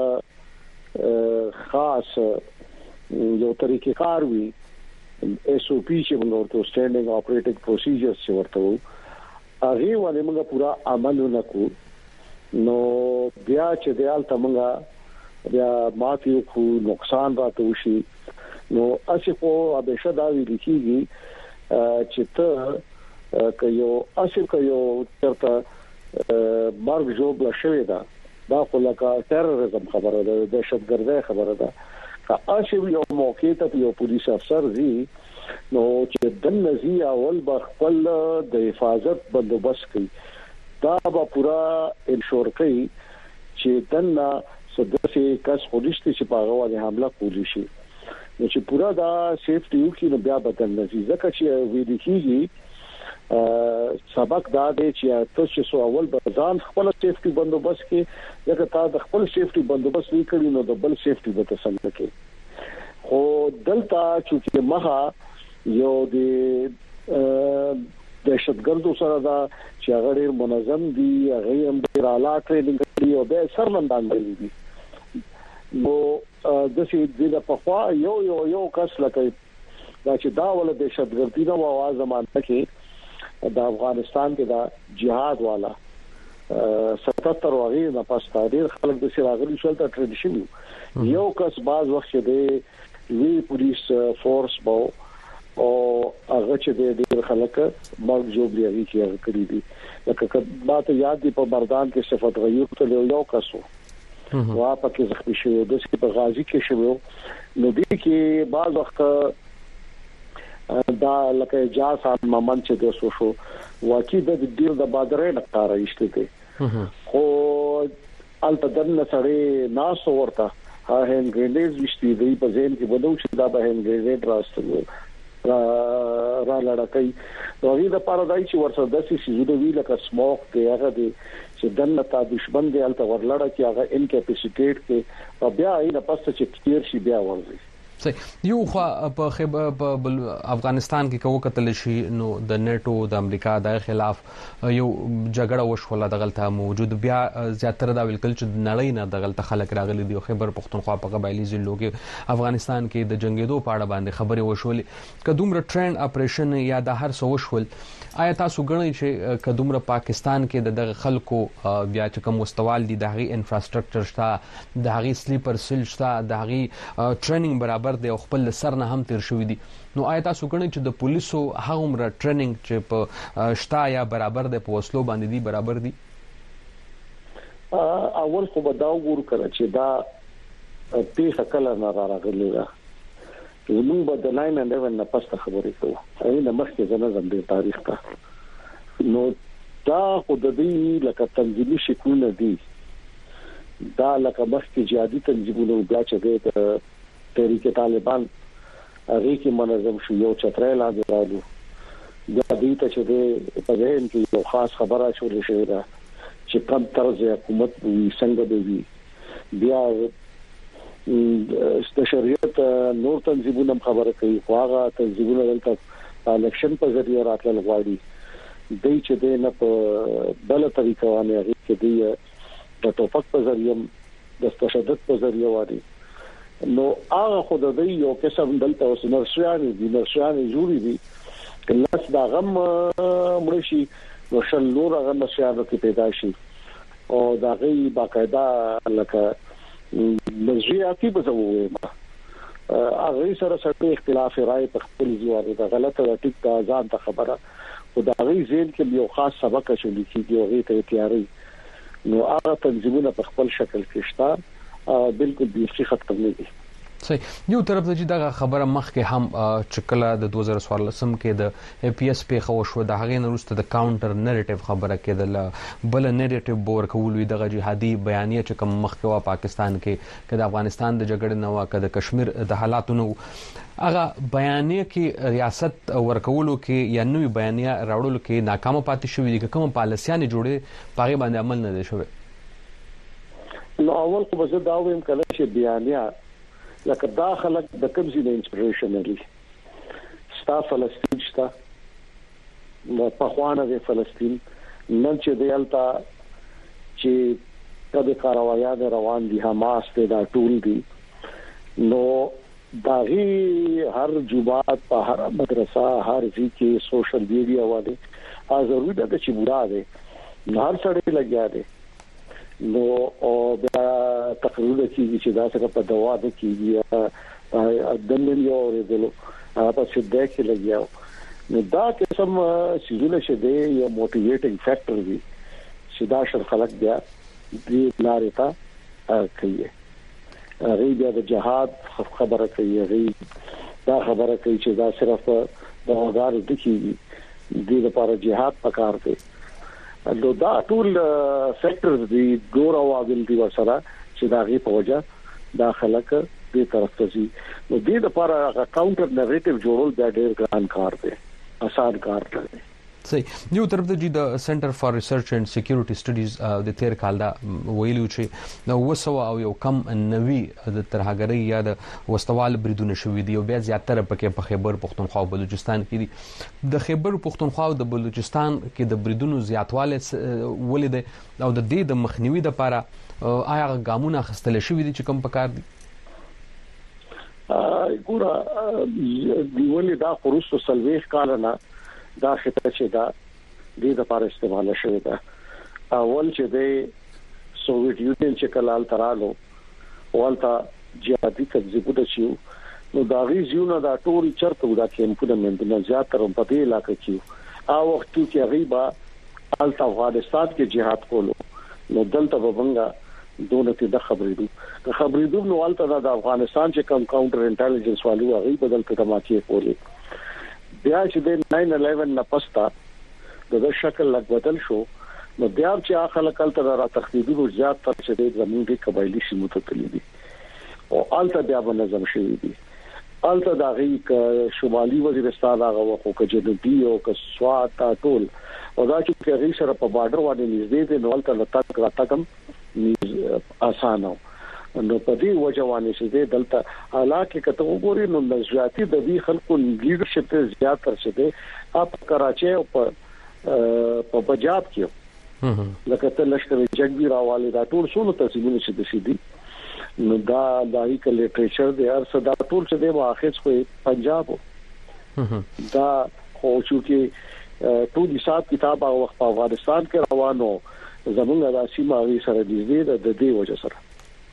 خاص یو طریقې کار وی اس او پی چې موږ ورته سټانډینګ اپریټینګ پروسیجرز چې ورته هغه باندې موږ پورا عمل وکړو نو بیا چې دیال تمغه بیا مافي خو نقصان راته وشي نو اسی خو همیشه دا ویل کیږي چې ته کيو اسی کيو ترته مرګ جوړ شوی دا خو لکه تروریزم خبره ده دهشتګردي خبره ده که اسی یو موقع ته یو پولیس افسر زی نو چې د نزي اول بخپل د حفاظت بندوبست کوي دا به پورا انشور کوي چې دنه سدسي کس خودشتي چې په هغه باندې حمله کولی شي نو چې پورا دا سیفټي یو کې نو بیا بدل نزي ځکه چې وی دي کیږي سبق دا دی چې تاسو سو اول ځان خپل سیفټي بندوبست کې ځکه تا د خپل سیفټي بندوبست وکړي نو د بل سیفټي به تاسو کې خو دلته چې مخه یو د دهشتګردو سره دا چې هغه ډیر منظم دي هغه هم ډیر اعلی ټریننګ کوي او به سرمندان دي نو د دې د پخوا یو کس لکه دا چې دا ول دهشتګردي نو आवाज زمانه کې د افغانستان کې دا جهاد والا 77 وغیر نه پاس تاریخ خلک د سراغلی شول ته ټریډیشن یو کس باز وخت د وی پولیس فورس بو او هغه چې د خلک مرګ جوړیږي چې هغه کړی دي لکه باته یاد دی په مردان کې صفات غیور ته یو کسو وا پکې زخمی شو د سپي په غازی کې شو نو دې کې باز وخت دا لکه اجازه ممن چې د سوشو واقعي د ډیر د بادرې نقاره ایشته دي خو البته دنه سره ناس ورته هند ګریډز وشتي دی په ځین کې بدو چې دا به هند ګریډ راستلو را لړکای نو هغه د پارادای چې ورسره د سې زیدو وی لکه سموک کې هغه دي چې دنه تا دشمن دی البته ورلړه کې هغه انکیپیسیټیټ کې او بیا یې نه پسته چې تیر شي بیا ورځي یو خو په افغانستان کې کوم قتل شي نو د نیټو د امریکا د خلاف یو جګړه وشوله د غلطه موجود بیا زیاتره دا ویل چې نړۍ نه د غلطه خلک راغلي دي خیبر پختونخوا په قبایلی ضلعو کې افغانستان کې د جنگیدو په اړه باندې خبرې وشولې کدومره ټرند اپریشن یا د هر څه وشول آیا تاسو ګڼئ چې کدومره پاکستان کې د خلکو بیا چې کوم مستوال دي د هغه انفراستراکچر شته د هغه سلیپر سیل شته د هغه ټریننګ برابر برابر دی او خپل سر نه هم تیر شوې دي نو آیا تاسو ګڼئ چې د پولیسو هغه ټریننګ چې په شتا یا برابر دی په وسلو باندې دی برابر دي اول خو به دا وګورو چې دا پیښه کله نه راغلی ده زموږ به د 9/11 نه پسته خبرې کوو اینه مخکې زنه د تاریخ ته نو دا خو د دې لکه تنظیمي شکلونه دي دا لکه مخکې جهادي تنظیمونه بیا چې د تحریک طالبان هغه کې منظم شو یو چترای لاندې راغلو دا دې ته چې په ذهن کې یو خاص خبره شولې شوې ده چې کوم طرز حکومت وي څنګه دی بیا د شریعت نور تنظیمونه خبره کوي هغه تنظیمونه دلته الیکشن په ذریعہ راتلل غواړي دای چې د نه په بل طریقه باندې هغه کې دی د توفق په ذریعہ د تشدد په ذریعہ وادي نو هغه خود د یو قسم دلته اوس نرسیانې جوړې دي کله دا غم مرشي نو شل نور هغه نرسیانو کې پیدا شي او دا غي باقاعده لکه مزياتي بزوي ما هغه سره اختلاف رائے په خپل ځوانه دا غلطه ټیک دا ځان ته خبره خدای غي زین کې یو خاص سبق شولې چې یو غي ته تیاری نو هغه تنظیمونه په خپل شکل کې شته بالکل به ختم نه دي صحیح یو طرف ته چې دا خبره مخکې هم چکله د 2014 کې د پی ایس پی خو شو د هغې نورسته د کاونټر نریټیو خبره کېدل بل نریټیو بور کول د جهادي بیانیه چې کوم مخکې وا پاکستان کې د افغانستان د جګړې نه وا د کشمیر د حالاتونو هغه بیانیه کې ریاست ورکولو کې یا نوې بیانیه راوړلو کې ناکامه پاتې شوې دي کوم پالیسيانه جوړې پاغه باندې عمل نه دی شوی نو اول خو زه دا وایم کله چې بیانیه لکه داخله د کمزې د انسپریشن لري ستا فلسطین شته په خوانه د فلسطین نن چې دلته چې کله کاروایان روان دي حماس ته دا ټول دي نو داغي هر جمعات په هر مدرسه هر ځای کې سوشل میډیا باندې ضروري ده چې بوډا دي هر سړی لګیا دي نو او بیا تقریر کیږي چې دا څنګه په دوا ده کیږي د نن یو ورځلو په شدت کې لګیاو نو دا قسم سيزونه شه دی یو موټیویټینګ فیکٹر دی چې دا شر خلک بیا دې لارې ته کوي هغه بیا د جهاد خبره کوي هغه دا خبره کوي چې دا صرف د وګړو د کیږي د لپاره جهاد پکار دی نو دا ټول فیکٹرز دي ګور او عادل دي وسره چې دا غي په وجه دا خلک دې طرف ته دي نو دې لپاره کاونټر نریټیو جوړول دا ډېر ګران کار دی آسان کار دی صحیح یو طرف ته د سنټر فار ریسرچ اینڈ سکیورټي سټډیز د تیر کال دا ویلو چې نو وسو او یو کم نوي د ترهګرۍ یا د وسوال بریدونه شوې دي او بیا زیاتره پکې په خیبر پختونخوا او بلوچستان کې دي د خیبر پختونخوا او د بلوچستان کې د بریدونو زیاتواله ولید او د دې د مخنیوي لپاره آیا ګامونه خستل شوې دي چې کوم پکار دي ګوره دیولې دا خروج سلويخ کالنا دا خطه چې دا د لپاره استعمال شوی دا اول چې د سوویت یونین چې کلال ترالو ولتا جهادي تکذیبونه شو نو دا غیزونه دا ټول چرته دا کیمپونه مندنه زیاتره په دې علاقې کې او وخت کې غیبا الته افغانستان کې جهاد کولو نو دلته وبنګا دولت د خبرېدو نو الته د افغانستان چې کم کاونټر انټيليجنس والو غي بدل ته دماکي کولې بیا چې د 9/11 نه پستا د شکل لګ بدل شو نو بیا چې اخر کله را تخدیدو زیات تر چې د زموږ قبایلی سیمو ته تللی دي او الته بیا منظم شوی دي الته د غي شمالي وزیرستان هغه وخت کې جنوبي او سوات ټول او دا چې غي سره په بارډر باندې نږدې دي نو الته لته راتګم اسانه نو په دې وجوانې چې دلته علاقه کته وګوري نو نظریاتي د دې خلکو لیډرشپ ته زیات تر شه دي اپ کراچي او په پنجاب کې لکه ته لشکر جنگي راواله دا ټول څونه تسلیمونه چې د سیدي نو دا دای ک لټریچر دی هر صدا ټول چې د واخص خو پنجاب دا خو چې ټول حساب کتاب او وخت په افغانستان کې روانو زمونږ د سیمه وی سره دې د دې وجه سره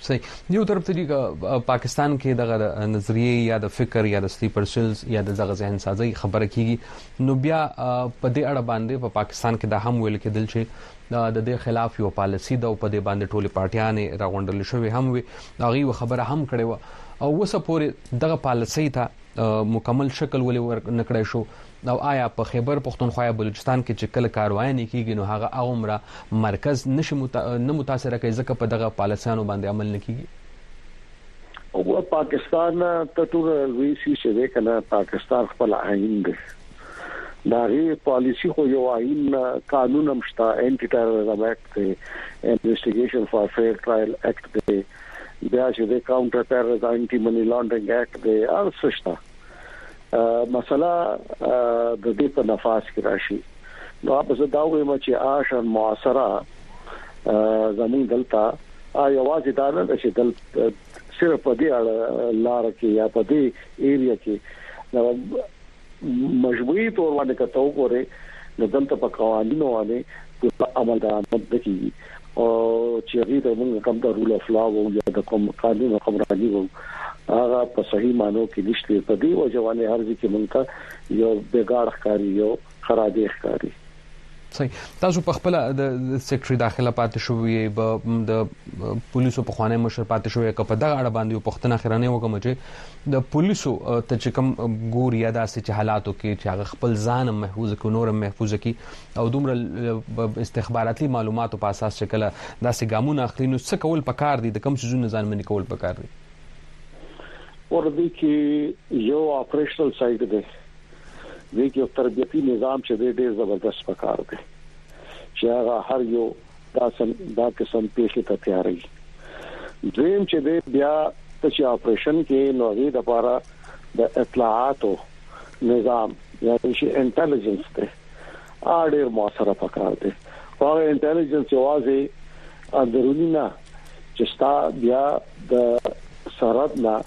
صحیح. یو طرف ته پاکستان کې د نظریه یا د فکر یا د سلیپر سیلز یا د ځغ ذهن سازي خبره کیږي، نو بیا په دې اړه باندې په پاکستان کې د هم ویل کېدل چې د دې خلاف یو پالیسی د په دې باندې ټولې پارټیانې راغونډل شوې هم وي، هغه خبره هم کړې و او وسه پورې دغه پالیسی ته مکمل شکل ولې نکړای شو. او آیا په خیبر پختونخوا یا بلوچستان کې چې کله کاروایي کیږي نو هغه عمره مرکز نشي نه متاثر کوي ځکه په دغه پالیسیانو باندې عمل نه کیږي؟ او پاکستان ته ټول ویسي چې کنه پاکستان خپل آئین دی، دا غي پالیسی خو یو آئین قانون مشتا انټي ټیرریزم اکټ دی، انویسټیګیشن فار فیر ټرایل اکټ دی، بیا چې د کاونټر ټیرریزم انټي منی لانډرینګ اکټ دی، او څه مسله د دې په نفاذ کې راشي. نو په دا وایم چې آشن معاصره زمين دلته یوازې دا نه چې دل صرف په دې اړه لار کې یا په دې ایریا کې مجبوري تور باندې کته وګوره نو دلته په قوانینو باندې په عمل درآمد کیږي او چې غیر موږ کوم د رول اف لا او یا د کوم قانون قومراني وو هغه په صحیح مانو کې نشته. په دې وجوانه هر ځکه مونږ ته یو بیګار ښکاری یو خرابې ښکاری. صحیح. تاسو په خپل د سیکریټری داخله پاتې شوې د پولیسو په خوانه مشر پاتې شوې که په دغه اړه باندې پښتنه خیرانه وکم چې د پولیسو ته چې کوم ګور یا داسې چې حالاتو کې چې هغه خپل ځان محفوظ کړي، نور محفوظ کړي او دومره استخباراتي معلوماتو په اساس چې کله داسې ګامونه اخلي نو څه کول پکار دي، د کوم څه ځان منې کول پکار دي؟ ورته کې یو اپریشنل سایت دی، د یو تربیتی نظام چې ډېر زبردست پکار دی چې هغه هر یو دا قسم پیښې ته تیاری. دریم چې بیا چې اپریشن کې نوې د لپاره د اطلاعاتو نظام یا چې انټيليجنس دی اړ موثره پکار دی. او انټيليجنس یوازې اندرونی نه چې ستا بیا د سرحد نه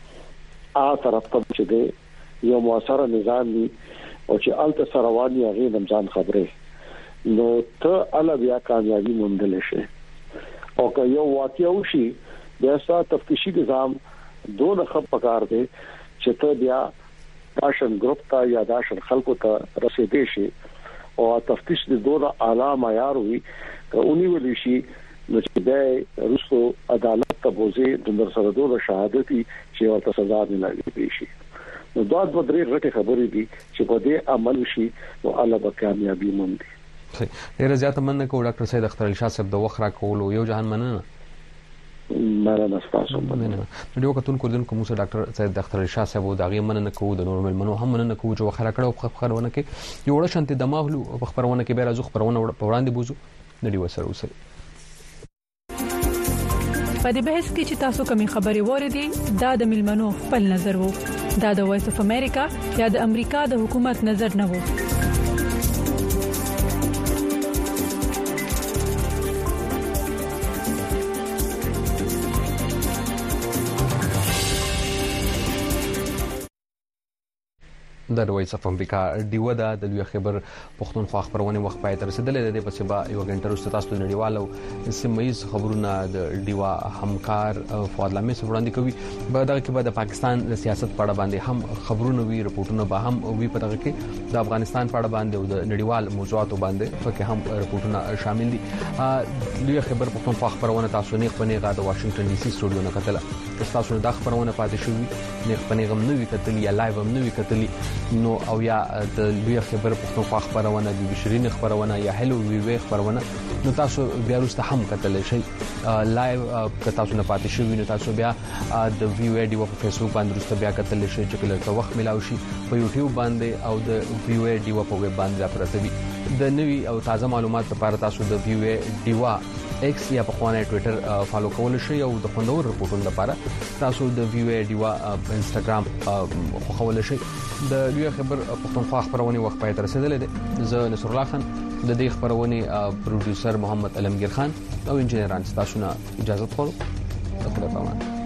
طرف ته چې دی یو موثره نظام دی او چې الته سرواني هغه د ځان خبره نو ته اله بیا کامیابی موندل شي. او که یو واقعي وشي بیا ستاسو تفتیشي نظام دوه خپ پکار دی چې ته بیا داشن ګروپ ته یا داشن خلکو ته رسیدې شي او تفتیش د دوه اعلی معیار وي که اونې ولې شي نو چې د روسو عدالت ته بوزي د سره دوه شهادتي چې ورته سزا نه لګي شي. نو دا د درې غټه خبرې دي چې په دې عمل شي نو الله به کامیابی مومي. ډیر زیات مننه کوم ډاکټر سید اختر علي شاه صاحب د وخت را کولو یو جهان مننه. مننه تاسو مننه. نو کتون کوم موسی ډاکټر سید اختر علي شاه صاحب د هغه مننه کوو د نورمال منو هم مننه کوو چې وخت را کړو په خبرونه کې یو ډول شانتي دماغلو په خبرونه کې به راځو خبرونه په وړاندې بوزو نړۍ وسره وسره. په دې بحث کې چې تاسو کومې خبرې وریدي دا د ملمنو خپل نظر وو، دا د وایس اف امریکا یا د امریکا د حکومت نظر نه وو. د وایس اف امریکا دیو د لوی خبر پښتونخوا خبرونه وخت پای تر رسیدلې د پسې با یو غنټه وروسته تاسو نړیوالو سیمایي خبرونه د دیوا همکار فؤاد لامي سره وړاندې کوي. په دغه کې د پاکستان سیاست په اړه باندې هم خبرونه وی رپورټونه به هم وی په دغه کې د افغانستان په اړه باندې او د نړیوال موضوعاتو باندې پکې هم رپورټونه شامل دي. لوی خبر پښتونخوا خبرونه تاسو نه خپنه غا د واشنگټن ډي سي سټوډیو نه کتله تاسو د خبرونه پاتې شوې نه خپنه غم نه وی کتلی یا لایو هم نه وی کتلی نو او یا د لوی خبر پښتونخوا خبرونه د بشرین خبرونه یا هلو وی وی خبرونه نو تاسو بیا وروسته هم کتلی شي لایو که تاسو نه پاتې شوی نو تاسو بیا د وی وی ډیو په فیسبوک باندې وروسته بیا کتلی شي چې کله وخت ملاوي شي په یوټیوب باندې او د وی وی ډیو په ویب باندې راپرته د نوي او تازه معلومات لپاره تاسو د وی وی ډیو ایکس یا په خوانه ټوئیټر فالو کول شي او د خوندور رپورټونو لپاره تاسو د وی وی ډیوا انستګرام خو خول شي. د لوی خبر پښتونخوا خبرونه وخت پای تر رسیدلې ده. زه نصر الله خان د دې خبرونه پروډوسر محمد علمگیر خان او انجنیران تاسو نه اجازه خورو. خدای پامان.